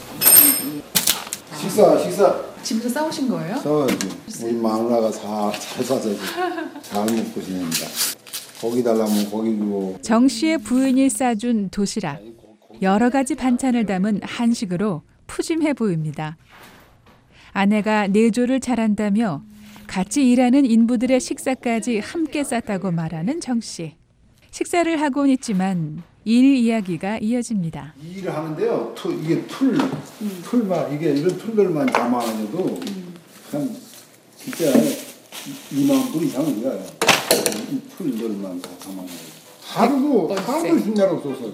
식사. 집에서 싸우신 거예요? 싸워야지. 우리 마누라가 잘 싸서 잘 먹고 지냅니다. 고기 달라면 고기 주고. 정 씨의 부인이 싸준 도시락. 여러 가지 반찬을 담은 한식으로 푸짐해 보입니다. 아내가 내조를 잘한다며 같이 일하는 인부들의 식사까지 함께 쌌다고 말하는 정 씨. 식사를 하곤 있지만 일 이야기가 이어집니다. 일을 하는데요. 이게 풀만 이게 이런 풀들만 담아놔도 한 진짜 2만 불 이상은 돼요. 이 풀들만 다 담아놔요. 하루도 쉰날 없었어요.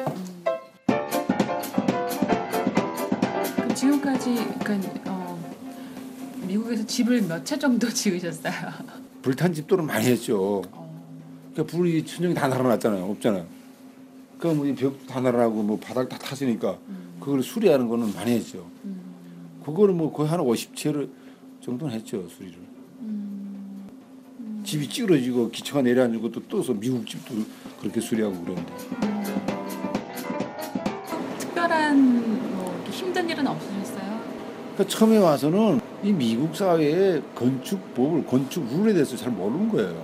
지금까지 미국에서 집을 몇 채 정도 지으셨어요? 불탄 집도는 많이 했죠. 그러니까 불이 천정이 다 날아났잖아요. 없잖아요. 그러니까 뭐 벽도 다 날아나고 뭐 바닥 다 탔으니까 그걸 수리하는 거는 많이 했죠. 그거는 뭐 거의 한 50채를 정도는 했죠, 수리를. 집이 찌그러지고 기차가 내려앉고 또 떠서 미국 집도 그렇게 수리하고 그러는데. 특별한 뭐 힘든 일은 없으셨어요? 그러니까 처음에 와서는 이 미국 사회의 건축법을, 건축 룰에 대해서 잘 모르는 거예요.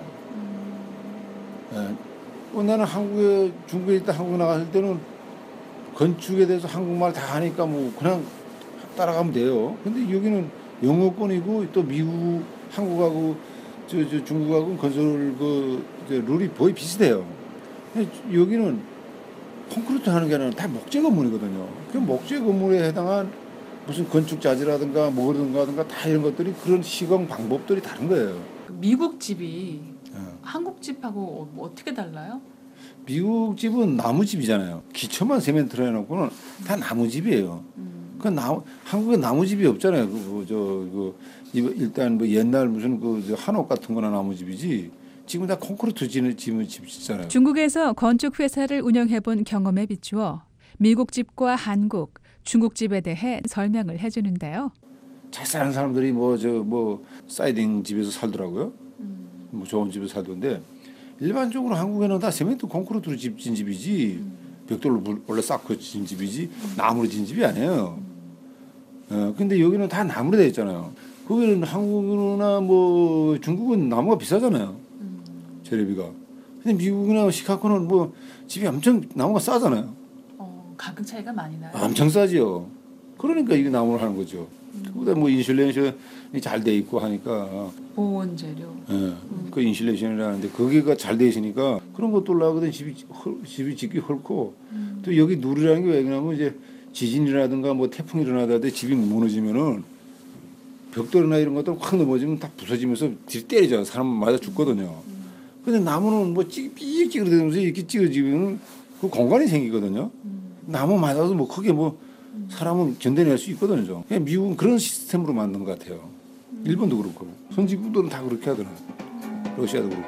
네. 나는 한국에, 중국에 있다 한국 나갔을 때는 건축에 대해서 한국말 다 하니까 뭐 그냥 따라가면 돼요. 근데 여기는 영어권이고 또 미국, 한국하고 중국하고 건설 룰이 거의 비슷해요. 근데 여기는 콘크리트 하는 게 아니라 다 목재 건물이거든요. 그 목재 건물에 해당한 무슨 건축 자재라든가 뭐든가 다 이런 것들이 그런 시공 방법들이 다른 거예요. 미국 집이 한국 집하고 어떻게 달라요? 미국 집은 나무 집이잖아요. 기초만 세멘트로 해놓고는 다 나무 집이에요. 한국에 나무 집이 없잖아요. 일단 뭐 옛날 무슨 한옥 같은 거나 나무 집이지. 지금 다 콘크리트 지는 집 짓잖아요. 중국에서 건축 회사를 운영해본 경험에 비추어 미국 집과 한국, 중국 집에 대해 설명을 해주는데요. 잘 사는 사람들이 사이딩 집에서 살더라고요. 뭐 좋은 집에서 살던데 일반적으로 한국에는 다 세멘트 콘크리트로 짓진 집이지 벽돌로 원래 쌓고 짓진 집이지 나무로 짓진 집이 아니에요. 근데 여기는 다 나무로 되어 있잖아요. 거기는 한국이나 뭐 중국은 나무가 비싸잖아요. 재료비가. 근데 미국이나 시카고는 뭐 집이 엄청 나무가 싸잖아요. 가격 차이가 많이 나요? 엄청 싸지요. 그러니까 이게 나무를 하는 거죠. 그다음 뭐 인슐레이션이 잘 돼 있고 하니까 보온 재료. 예, 그 인슐레이션이라는데 거기가 잘 돼 있으니까 그런 것도 올라가거든. 집이 짓기 헐고 또 여기 누리라는 게 왜 그러냐면 이제 지진이라든가 뭐 태풍이 일어나다가 집이 무너지면은 벽돌이나 이런 것들 확 넘어지면 다 부서지면서 뒤 때리잖아. 사람 맞아 죽거든요. 근데 나무는 뭐 찌그러지면서 이렇게 찌그러지면 그 공간이 생기거든요. 나무 맞아도 뭐 크게 뭐 사람은 견뎌낼 수 있거든요. 그냥 미국은 그런 시스템으로 만든 것 같아요. 일본도 그렇고 선진국들은 다 그렇게 하더라고요. 러시아도 그렇고.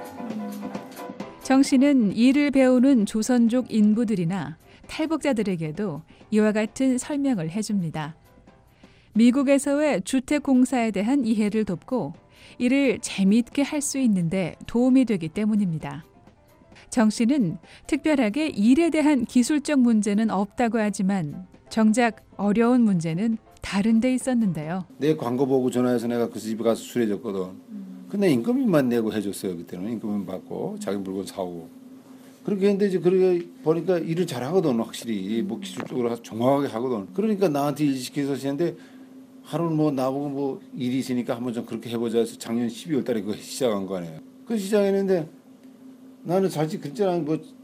정 씨는 이를 배우는 조선족 인부들이나 탈북자들에게도 이와 같은 설명을 해줍니다. 미국에서의 주택공사에 대한 이해를 돕고 이를 재미있게 할 수 있는데 도움이 되기 때문입니다. 정 씨는 특별하게 일에 대한 기술적 문제는 없다고 하지만 정작 어려운 문제는 다른 데 있었는데요. 내 광고 보고 전화해서 내가 그 집에 가서 수리해줬거든. 근데 인건비만 내고 해줬어요. 그때는 인건비 받고 자기 물건 사오고. 그렇게 했는데 이제 그렇게 보니까 일을 잘하거든. 확실히 뭐 기술적으로 정확하게 하거든. 그러니까 나한테 일 시켜서 하는데 하루는 뭐 나보고 뭐 일이 있으니까 한번 좀 그렇게 해보자 해서 작년 12월 달에 그거 시작한 거 아니에요. 그 시작했는데 나는 사실 그랬잖아.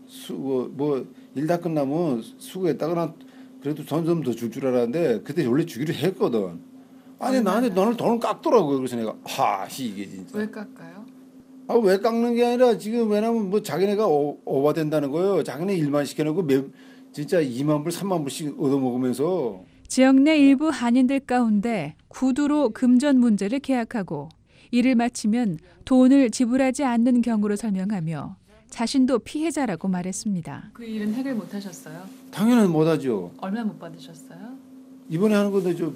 뭐 일 다 끝나면 수고했다거나 그래도 돈 좀 더 줄 줄 알았는데 그때 원래 주기로 했거든. 아니 나한테 너는 돈을 깎더라고요. 그래서 내가 이게 진짜. 왜 깎아요? 왜 깎는 게 아니라 지금 왜냐면 뭐 자기네가 오바된다는 거예요. 자기네 일만 시켜놓고 진짜 2만 불, 3만 불씩 얻어먹으면서. 지역 내 일부 한인들 가운데 구두로 금전 문제를 계약하고 일을 마치면 돈을 지불하지 않는 경우를 설명하며 자신도 피해자라고 말했습니다. 그 일은 해결 못 하셨어요? 당연히 못 하죠. 얼마 못 받으셨어요? 이번에 하는 것도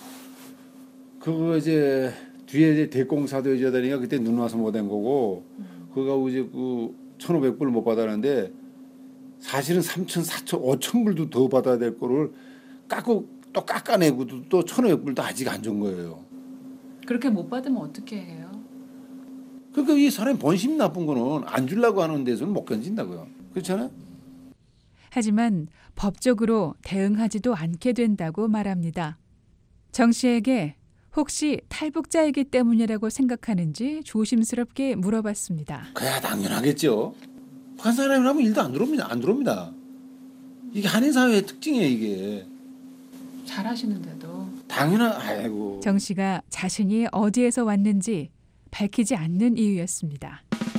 그거 이제 뒤에 이제 대공사도 해줘야 되니까 그때 눈 와서 못 한 거고 그거 이제 그 1,500불 못 받았는데 사실은 3,000, 4,000, 5,000불도 더 받아야 될 거를 또 깎아내고도 또 1,500불도 아직 안 준 거예요. 그렇게 못 받으면 어떻게 해요? 그러니까 이 사람이 본심 나쁜 거는 안 주려고 하는 데서는 못 견딘다고요. 그렇잖아요? 하지만 법적으로 대응하지도 않게 된다고 말합니다. 정 씨에게 혹시 탈북자이기 때문이라고 생각하는지 조심스럽게 물어봤습니다. 그야 당연하겠죠. 북한 사람이라면 일도 안 들어옵니다. 이게 한인 사회의 특징이에요, 이게. 잘하시는데도. 아이고. 정 씨가 자신이 어디에서 왔는지 밝히지 않는 이유였습니다.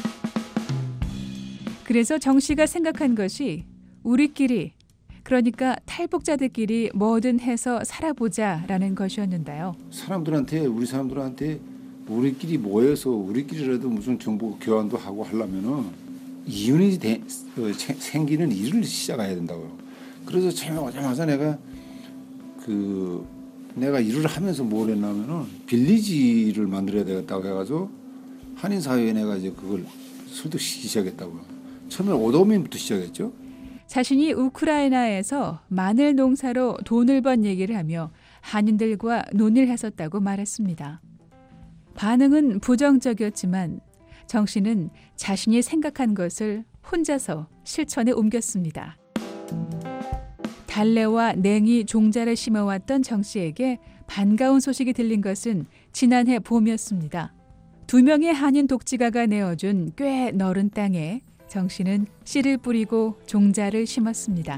그래서 정 씨가 생각한 것이 우리끼리, 그러니까 탈북자들끼리 뭐든 해서 살아보자라는 것이었는데요. 우리 사람들한테 우리끼리 모여서 우리끼리라도 무슨 정보 교환도 하고 하려면은 이윤이 생기는 일을 시작해야 된다고요. 그래서 오자마자 내가 일을 하면서 뭘 했냐면은 빌리지를 만들어야 되겠다고 해가지고 한인 사회에 내가 이제 그걸 설득시키기 시작했다고요. 처음에 오도민부터 시작했죠. 자신이 우크라이나에서 마늘 농사로 돈을 번 얘기를 하며 한인들과 논의를 했었다고 말했습니다. 반응은 부정적이었지만 정 씨는 자신이 생각한 것을 혼자서 실천에 옮겼습니다. 달래와 냉이 종자를 심어왔던 정 씨에게 반가운 소식이 들린 것은 지난해 봄이었습니다. 2명의 한인 독지가가 내어준 꽤 넓은 땅에 정 씨는 씨를 뿌리고 종자를 심었습니다.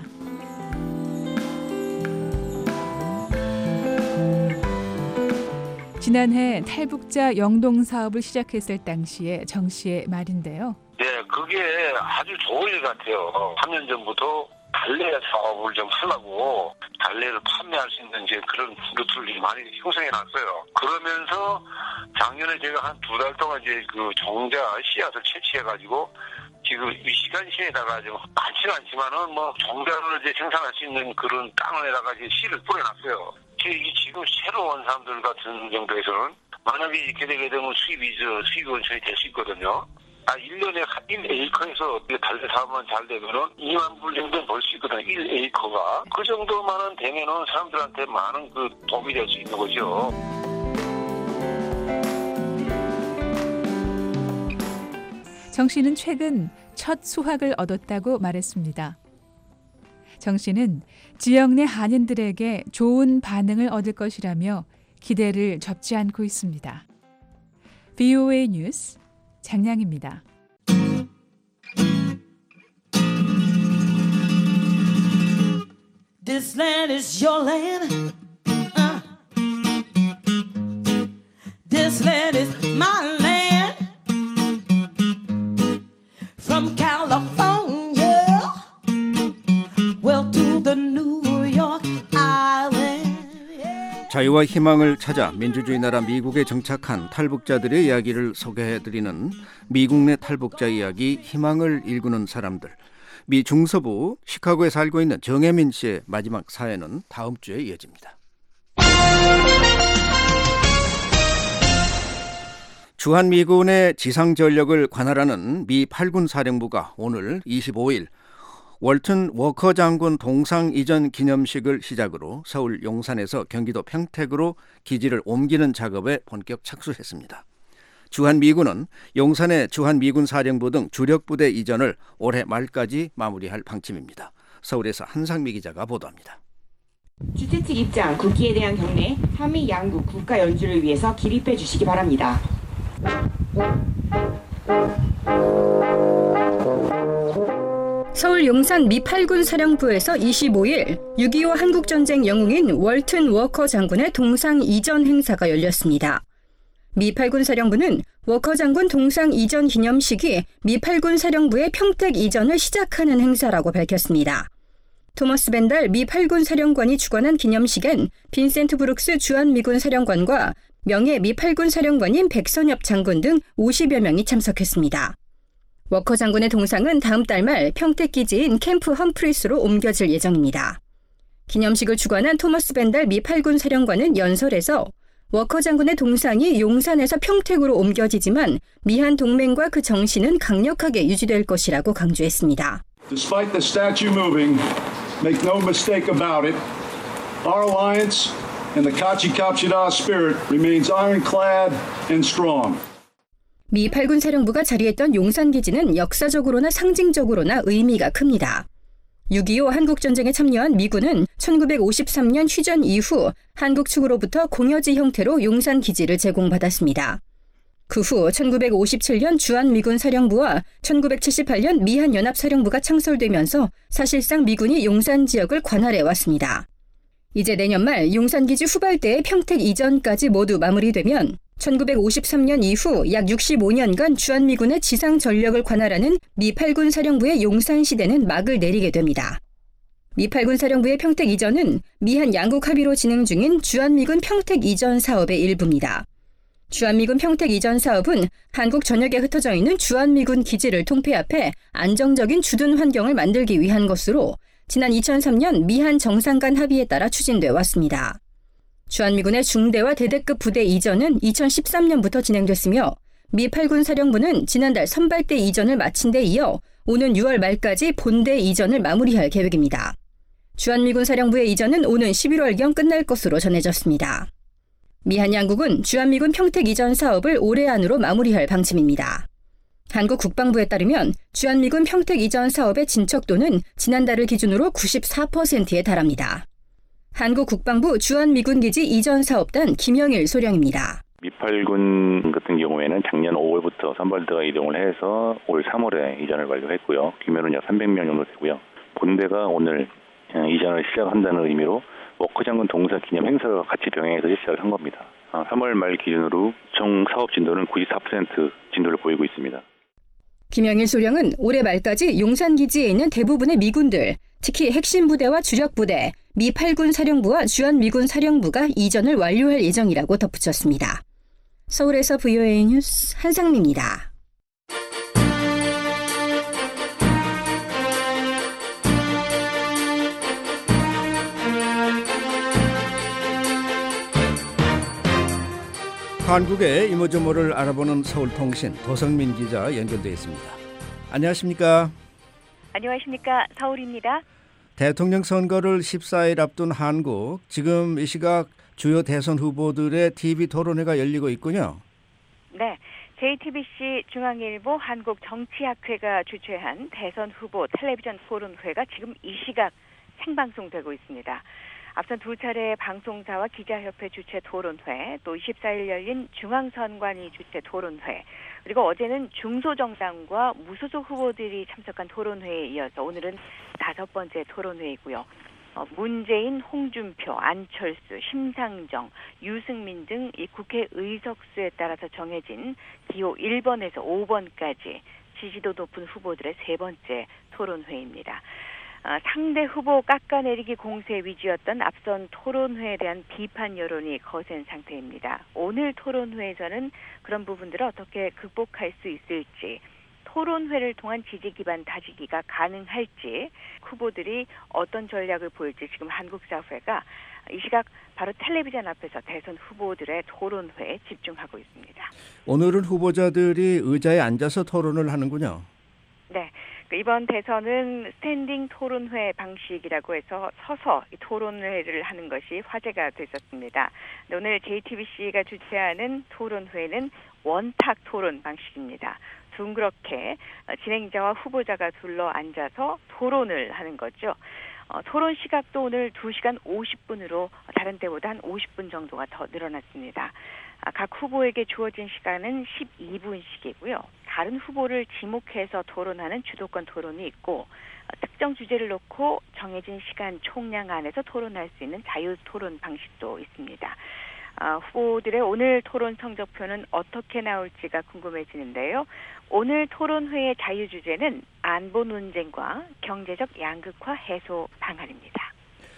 지난해 탈북자 영동 사업을 시작했을 당시의 정 씨의 말인데요. 네, 그게 아주 좋은 일 같아요. 3년 전부터 달래 사업을 좀 하려고 달래를 판매할 수 있는 이제 그런 루트를 많이 형성해 놨어요. 그러면서 작년에 제가 한 2달 동안 이제 그 종자 씨앗을 채취해가지고 지금 이 시간시에다가 좀 많지는 않지만은 뭐 종자를 이제 생산할 수 있는 그런 땅에다가 이제 씨를 뿌려놨어요. 지금 새로 온 사람들 같은 정도에서는 만약에 이렇게 되게 되면 수입 원천이 될 수 있거든요. 1년에 1에이커에서 달래 사업만 잘 되면은 2만 불 정도 벌 수 있거든요. 1에이커가. 그 정도만은 되면은 사람들한테 많은 그 도움이 될 수 있는 거죠. 정 씨는 최근 첫 수확을 얻었다고 말했습니다. 정 씨는 지역 내 한인들에게 좋은 반응을 얻을 것이라며 기대를 접지 않고 있습니다. VOA 뉴스 장량입니다. This land is your land. This land is my land. From California, well to the New York Island. 자유와 희망을 찾아 민주주의 나라 미국에 정착한 탈북자들의 이야기를 소개해드리는 미국 내 탈북자 이야기, 희망을 일구는 사람들. 미 중서부 시카고에 살고 있는 정혜민 씨의 마지막 사연은 다음 주에 이어집니다. 주한미군의 지상전력을 관할하는 미 8군 사령부가 오늘 25일 월튼 워커 장군 동상 이전 기념식을 시작으로 서울 용산에서 경기도 평택으로 기지를 옮기는 작업에 본격 착수했습니다. 주한미군은 용산의 주한미군 사령부 등 주력 부대 이전을 올해 말까지 마무리할 방침입니다. 서울에서 한상미 기자가 보도합니다. 주최 측 입장, 국기에 대한 경례, 한미 양국 국가 연주를 위해서 기립해 주시기 바랍니다. 서울 용산 미 8군 사령부에서 25일 6.25 한국전쟁 영웅인 월튼 워커 장군의 동상 이전 행사가 열렸습니다. 미 8군 사령부는 워커 장군 동상 이전 기념식이 미 8군 사령부의 평택 이전을 시작하는 행사라고 밝혔습니다. 토머스 벤달 미 8군 사령관이 주관한 기념식엔 빈센트 브룩스 주한미군 사령관과 명예 미 8군 사령관인 백선엽 장군 등 50여 명이 참석했습니다. 워커 장군의 동상은 다음 달 말 평택 기지인 캠프 험프리스로 옮겨질 예정입니다. 기념식을 주관한 토머스 벤달 미 8군 사령관은 연설에서 워커 장군의 동상이 용산에서 평택으로 옮겨지지만 미한 동맹과 그 정신은 강력하게 유지될 것이라고 강조했습니다. Despite the statue moving, make no mistake about it, our alliance and the Kachi-Kapchida spirit remains ironclad and strong. 미 8군 사령부가 자리했던 용산 기지는 역사적으로나 상징적으로나 의미가 큽니다. 6.25 한국전쟁에 참여한 미군은 1953년 휴전 이후 한국 측으로부터 공여지 형태로 용산 기지를 제공받았습니다. 그 후 1957년 주한미군 사령부와 1978년 미한연합사령부가 창설되면서 사실상 미군이 용산 지역을 관할해 왔습니다. 이제 내년 말 용산기지 후발대의 평택 이전까지 모두 마무리되면 1953년 이후 약 65년간 주한미군의 지상 전력을 관할하는 미 8군 사령부의 용산 시대는 막을 내리게 됩니다. 미 8군 사령부의 평택 이전은 미한 양국 합의로 진행 중인 주한미군 평택 이전 사업의 일부입니다. 주한미군 평택 이전 사업은 한국 전역에 흩어져 있는 주한미군 기지를 통폐합해 안정적인 주둔 환경을 만들기 위한 것으로 지난 2003년 미한 정상 간 합의에 따라 추진돼 왔습니다. 주한미군의 중대와 대대급 부대 이전은 2013년부터 진행됐으며 미 8군 사령부는 지난달 선발대 이전을 마친 데 이어 오는 6월 말까지 본대 이전을 마무리할 계획입니다. 주한미군 사령부의 이전은 오는 11월경 끝날 것으로 전해졌습니다. 미한 양국은 주한미군 평택 이전 사업을 올해 안으로 마무리할 방침입니다. 한국 국방부에 따르면 주한미군 평택 이전 사업의 진척도는 지난달을 기준으로 94%에 달합니다. 한국 국방부 주한미군 기지 이전 사업단 김영일 소령입니다. 미 8군 같은 경우에는 작년 5월부터 선발대가 이동을 해서 올 3월에 이전을 완료했고요. 규모는 약 300명 정도 되고요. 본대가 오늘 이전을 시작한다는 의미로 워커 장군 동상 기념 행사와 같이 병행해서 시작을 한 겁니다. 3월 말 기준으로 총 사업 진도는 94% 진도를 보이고 있습니다. 김영일 소령은 올해 말까지 용산 기지에 있는 대부분의 미군들, 특히 핵심 부대와 주력 부대, 미 8군 사령부와 주한미군 사령부가 이전을 완료할 예정이라고 덧붙였습니다. 서울에서 VOA 뉴스 한상미입니다. 한국의 이모저모를 알아보는 서울통신 도성민 기자 연결되어 있습니다. 안녕하십니까? 안녕하십니까? 서울입니다. 대통령 선거를 14일 앞둔 한국, 지금 이 시각 주요 대선 후보들의 TV 토론회가 열리고 있군요. 네, JTBC 중앙일보 한국정치학회가 주최한 대선 후보 텔레비전 토론회가 지금 이 시각 생방송되고 있습니다. 앞선 두 차례 방송사와 기자협회 주최 토론회, 또 24일 열린 중앙선관위 주최 토론회, 그리고 어제는 중소정당과 무소속 후보들이 참석한 토론회에 이어서 오늘은 5번째 토론회이고요. 문재인, 홍준표, 안철수, 심상정, 유승민 등 이 국회 의석수에 따라서 정해진 기호 1번에서 5번까지 지지도 높은 후보들의 3번째 토론회입니다. 상대 후보 깎아내리기 공세 위주였던 앞선 토론회에 대한 비판 여론이 거센 상태입니다. 오늘 토론회에서는 그런 부분들을 어떻게 극복할 수 있을지, 토론회를 통한 지지 기반 다지기가 가능할지, 후보들이 어떤 전략을 보일지 지금 한국 사회가 이 시각 바로 텔레비전 앞에서 대선 후보들의 토론회에 집중하고 있습니다. 오늘은 후보자들이 의자에 앉아서 토론을 하는군요. 네. 이번 대선은 스탠딩 토론회 방식이라고 해서 서서 토론회를 하는 것이 화제가 됐었습니다. 오늘 JTBC가 주최하는 토론회는 원탁 토론 방식입니다. 둥그렇게 진행자와 후보자가 둘러 앉아서 토론을 하는 거죠. 토론 시각도 오늘 2시간 50분으로 다른 때보다 한 50분 정도가 더 늘어났습니다. 각 후보에게 주어진 시간은 12분씩이고요. 다른 후보를 지목해서 토론하는 주도권 토론이 있고, 특정 주제를 놓고 정해진 시간 총량 안에서 토론할 수 있는 자유 토론 방식도 있습니다. 후보들의 오늘 토론 성적표는 어떻게 나올지가 궁금해지는데요. 오늘 토론회의 자유 주제는 안보 논쟁과 경제적 양극화 해소 방안입니다.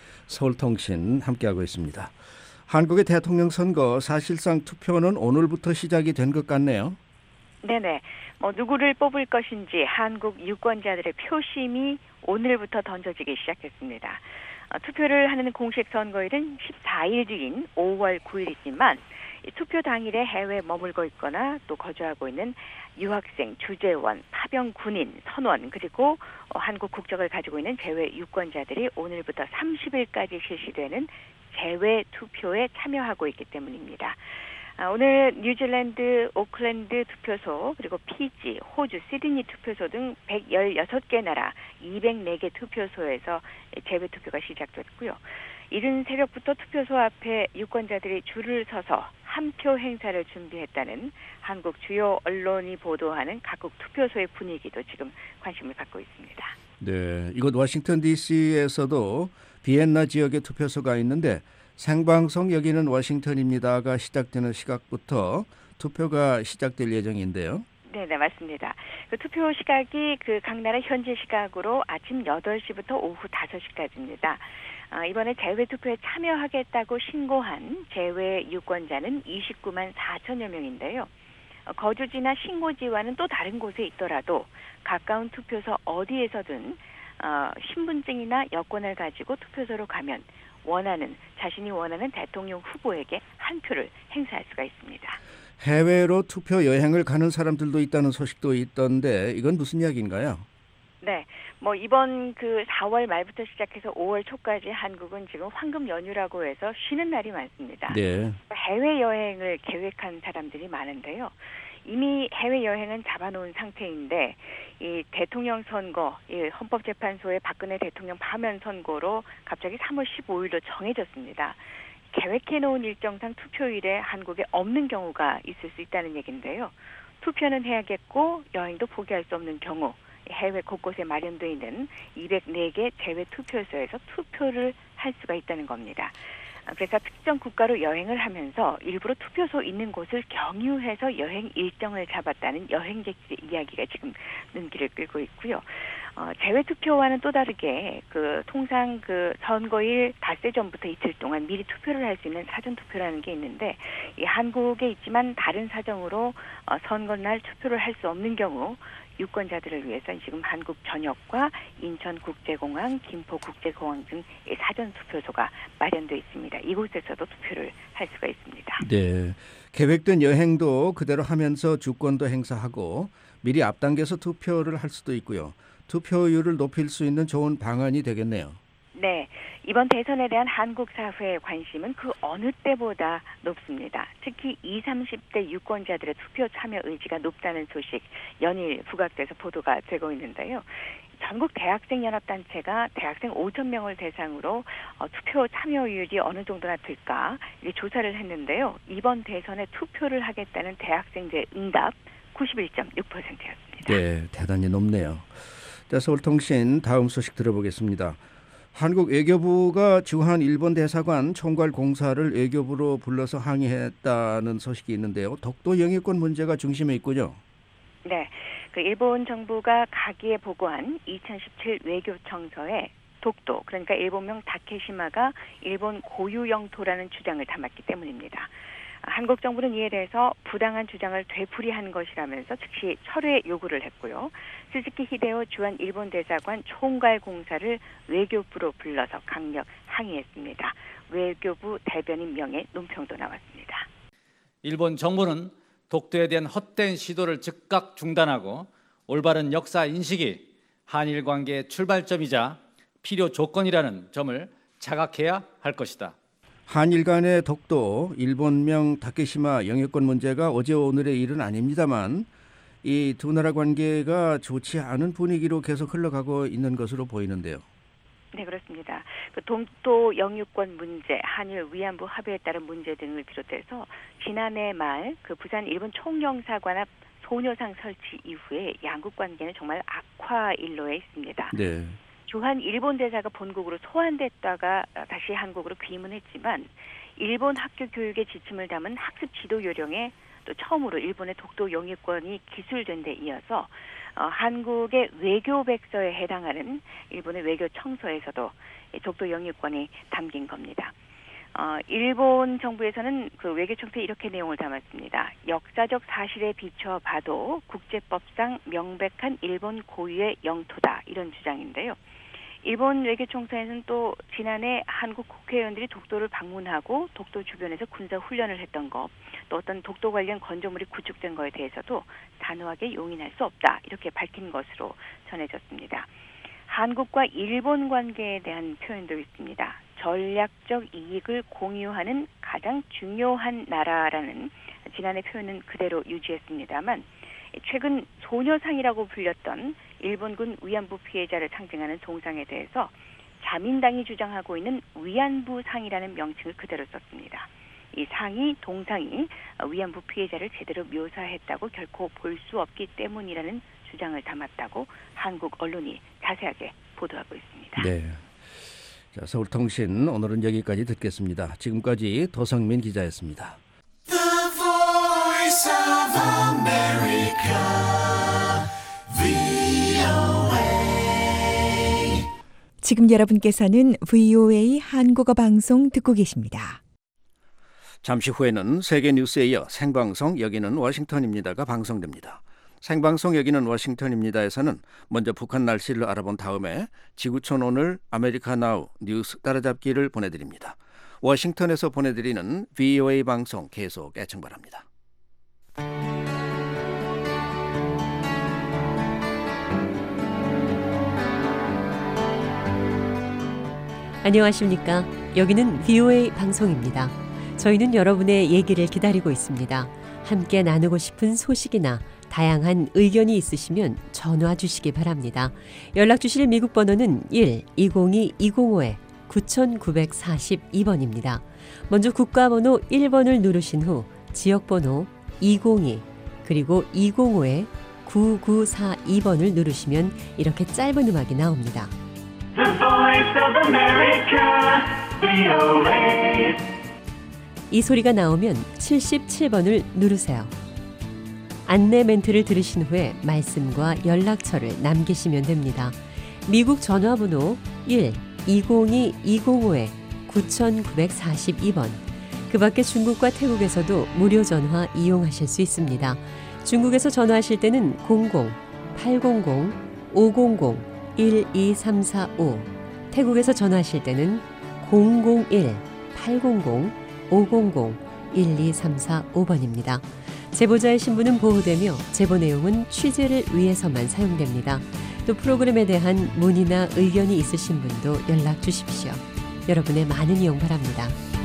서울통신 함께하고 있습니다. 한국의 대통령 선거 사실상 투표는 오늘부터 시작이 된 것 같네요. 네네. 누구를 뽑을 것인지 한국 유권자들의 표심이 오늘부터 던져지기 시작했습니다. 투표를 하는 공식 선거일은 14일 뒤인 5월 9일이지만 투표 당일에 해외에 머물고 있거나 또 거주하고 있는 유학생, 주재원, 파병 군인, 선원, 그리고 한국 국적을 가지고 있는 재외 유권자들이 오늘부터 30일까지 실시되는 재외 투표에 참여하고 있기 때문입니다. 오늘 뉴질랜드, 오클랜드 투표소, 그리고 피지, 호주, 시드니 투표소 등 116개 나라 204개 투표소에서 재외 투표가 시작됐고요. 이른 새벽부터 투표소 앞에 유권자들이 줄을 서서 한 표 행사를 준비했다는 한국 주요 언론이 보도하는 각국 투표소의 분위기도 지금 관심을 받고 있습니다. 네, 이곳 워싱턴 DC에서도 비엔나 지역에 투표소가 있는데 생방송 여기는 워싱턴입니다가 시작되는 시각부터 투표가 시작될 예정인데요. 네, 맞습니다. 투표 시각이 각 나라 현지 시각으로 아침 8시부터 오후 5시까지입니다. 이번에 재외 투표에 참여하겠다고 신고한 재외 유권자는 29만 4천여 명인데요. 거주지나 신고지와는 또 다른 곳에 있더라도 가까운 투표소 어디에서든 신분증이나 여권을 가지고 투표소로 가면 자신이 원하는 대통령 후보에게 한 표를 행사할 수가 있습니다. 해외로 투표 여행을 가는 사람들도 있다는 소식도 있던데 이건 무슨 이야기인가요? 네, 이번 4월 말부터 시작해서 5월 초까지 한국은 지금 황금 연휴라고 해서 쉬는 날이 많습니다. 네. 해외 여행을 계획한 사람들이 많은데요. 이미 해외 여행은 잡아놓은 상태인데 이 대통령 선거, 이 헌법재판소의 박근혜 대통령 파면 선고로 갑자기 3월 15일로 정해졌습니다. 계획해놓은 일정상 투표일에 한국에 없는 경우가 있을 수 있다는 얘기인데요. 투표는 해야겠고 여행도 포기할 수 없는 경우 해외 곳곳에 마련되어 있는 204개 재외 투표소에서 투표를 할 수가 있다는 겁니다. 그래서 특정 국가로 여행을 하면서 일부러 투표소 있는 곳을 경유해서 여행 일정을 잡았다는 여행객들의 이야기가 지금 눈길을 끌고 있고요. 재외 투표와는 또 다르게 통상 선거일 닷새 전부터 이틀 동안 미리 투표를 할 수 있는 사전 투표라는 게 있는데 이 한국에 있지만 다른 사정으로 선거날 투표를 할 수 없는 경우 유권자들을 위해서 지금 한국 전역과 인천국제공항, 김포국제공항 등 사전 투표소가 마련되어 있습니다. 이곳에서도 투표를 할 수가 있습니다. 네, 계획된 여행도 그대로 하면서 주권도 행사하고 미리 앞당겨서 투표를 할 수도 있고요. 투표율을 높일 수 있는 좋은 방안이 되겠네요. 네, 이번 대선에 대한 한국 사회의 관심은 그 어느 때보다 높습니다. 특히 20, 30대 유권자들의 투표 참여 의지가 높다는 소식 연일 부각돼서 보도가 되고 있는데요. 전국 대학생 연합단체가 대학생 5,000명을 대상으로 투표 참여율이 어느 정도나 될까 조사를 했는데요. 이번 대선에 투표를 하겠다는 대학생들의 응답 91.6%였습니다. 네, 대단히 높네요. 자, 서울통신 다음 소식 들어보겠습니다. 한국 외교부가 주한 일본 대사관 총괄 공사를 외교부로 불러서 항의했다는 소식이 있는데요. 독도 영유권 문제가 중심에 있군요. 네, 그 일본 정부가 가기에 보고한 2017 외교청서에 독도, 그러니까 일본명 다케시마가 일본 고유 영토라는 주장을 담았기 때문입니다. 한국 정부는 이에 대해서 부당한 주장을 되풀이한 것이라면서 즉시 철회 요구를 했고요. 스즈키 히데오 주한 일본 대사관 총괄 공사를 외교부로 불러서 강력 항의했습니다. 외교부 대변인 명예 논평도 나왔습니다. 일본 정부는 독도에 대한 헛된 시도를 즉각 중단하고 올바른 역사 인식이 한일 관계의 출발점이자 필요 조건이라는 점을 자각해야 할 것이다. 한일 간의 독도, 일본명 다케시마 영유권 문제가 어제 오늘의 일은 아닙니다만 이 두 나라 관계가 좋지 않은 분위기로 계속 흘러가고 있는 것으로 보이는데요. 네, 그렇습니다. 그 독도 영유권 문제, 한일 위안부 합의에 따른 문제 등을 비롯해서 지난해 말 그 부산 일본 총영사관 앞 소녀상 설치 이후에 양국 관계는 정말 악화 일로에 있습니다. 네. 주한 일본 대사가 본국으로 소환됐다가 다시 한국으로 귀문했지만 일본 학교 교육의 지침을 담은 학습 지도 요령에 또 처음으로 일본의 독도 영유권이 기술된 데 이어서 한국의 외교백서에 해당하는 일본의 외교청서에서도 독도 영유권이 담긴 겁니다. 일본 정부에서는 그 외교청서에 이렇게 내용을 담았습니다. 역사적 사실에 비춰봐도 국제법상 명백한 일본 고유의 영토다, 이런 주장인데요. 일본 외교청사에서는 또 지난해 한국 국회의원들이 독도를 방문하고 독도 주변에서 군사훈련을 했던 것, 또 어떤 독도 관련 건조물이 구축된 것에 대해서도 단호하게 용인할 수 없다, 이렇게 밝힌 것으로 전해졌습니다. 한국과 일본 관계에 대한 표현도 있습니다. 전략적 이익을 공유하는 가장 중요한 나라라는 지난해 표현은 그대로 유지했습니다.만 최근 소녀상이라고 불렸던 일본군 위안부 피해자를 상징하는 동상에 대해서 자민당이 주장하고 있는 위안부상이라는 명칭을 그대로 썼습니다. 이 상이, 동상이 위안부 피해자를 제대로 묘사했다고 결코 볼 수 없기 때문이라는 주장을 담았다고 한국 언론이 자세하게 보도하고 있습니다. 네. 자, 서울통신 오늘은 여기까지 듣겠습니다. 지금까지 도성민 기자였습니다. The Voice of America, VOA. 지금 여러분께서는 VOA 한국어 방송 듣고 계십니다. 잠시 후에는 세계 뉴스에 이어 생방송 여기는 워싱턴입니다가 방송됩니다. 생방송 여기는 워싱턴입니다에서는 먼저 북한 날씨를 알아본 다음에 지구촌 오늘 아메리카 나우 뉴스 따라잡기를 보내드립니다. 워싱턴에서 보내드리는 VOA 방송 계속 애청 바랍니다. 안녕하십니까? 여기는 VOA 방송입니다. 저희는 여러분의 얘기를 기다리고 있습니다. 함께 나누고 싶은 소식이나 다양한 의견이 있으시면 전화 주시기 바랍니다. 연락 주실 미국 번호는 1-202-205-9942번입니다. 먼저 국가번호 1번을 누르신 후 지역번호 202 그리고 205-9942번을 누르시면 이렇게 짧은 음악이 나옵니다. The Voice of America, VOA. 이 소리가 나오면 77번을 누르세요. 안내 멘트를 들으신 후에 말씀과 연락처를 남기시면 됩니다. 미국 전화번호 1-202-205-9942번. 그 밖에 중국과 태국에서도 무료 전화 이용하실 수 있습니다. 중국에서 전화하실 때는 00-800-500-12345, 태국에서 전화하실 때는 001-800-500-12345번입니다. 제보자의 신분은 보호되며 제보 내용은 취재를 위해서만 사용됩니다. 또 프로그램에 대한 문의나 의견이 있으신 분도 연락 주십시오. 여러분의 많은 이용 바랍니다.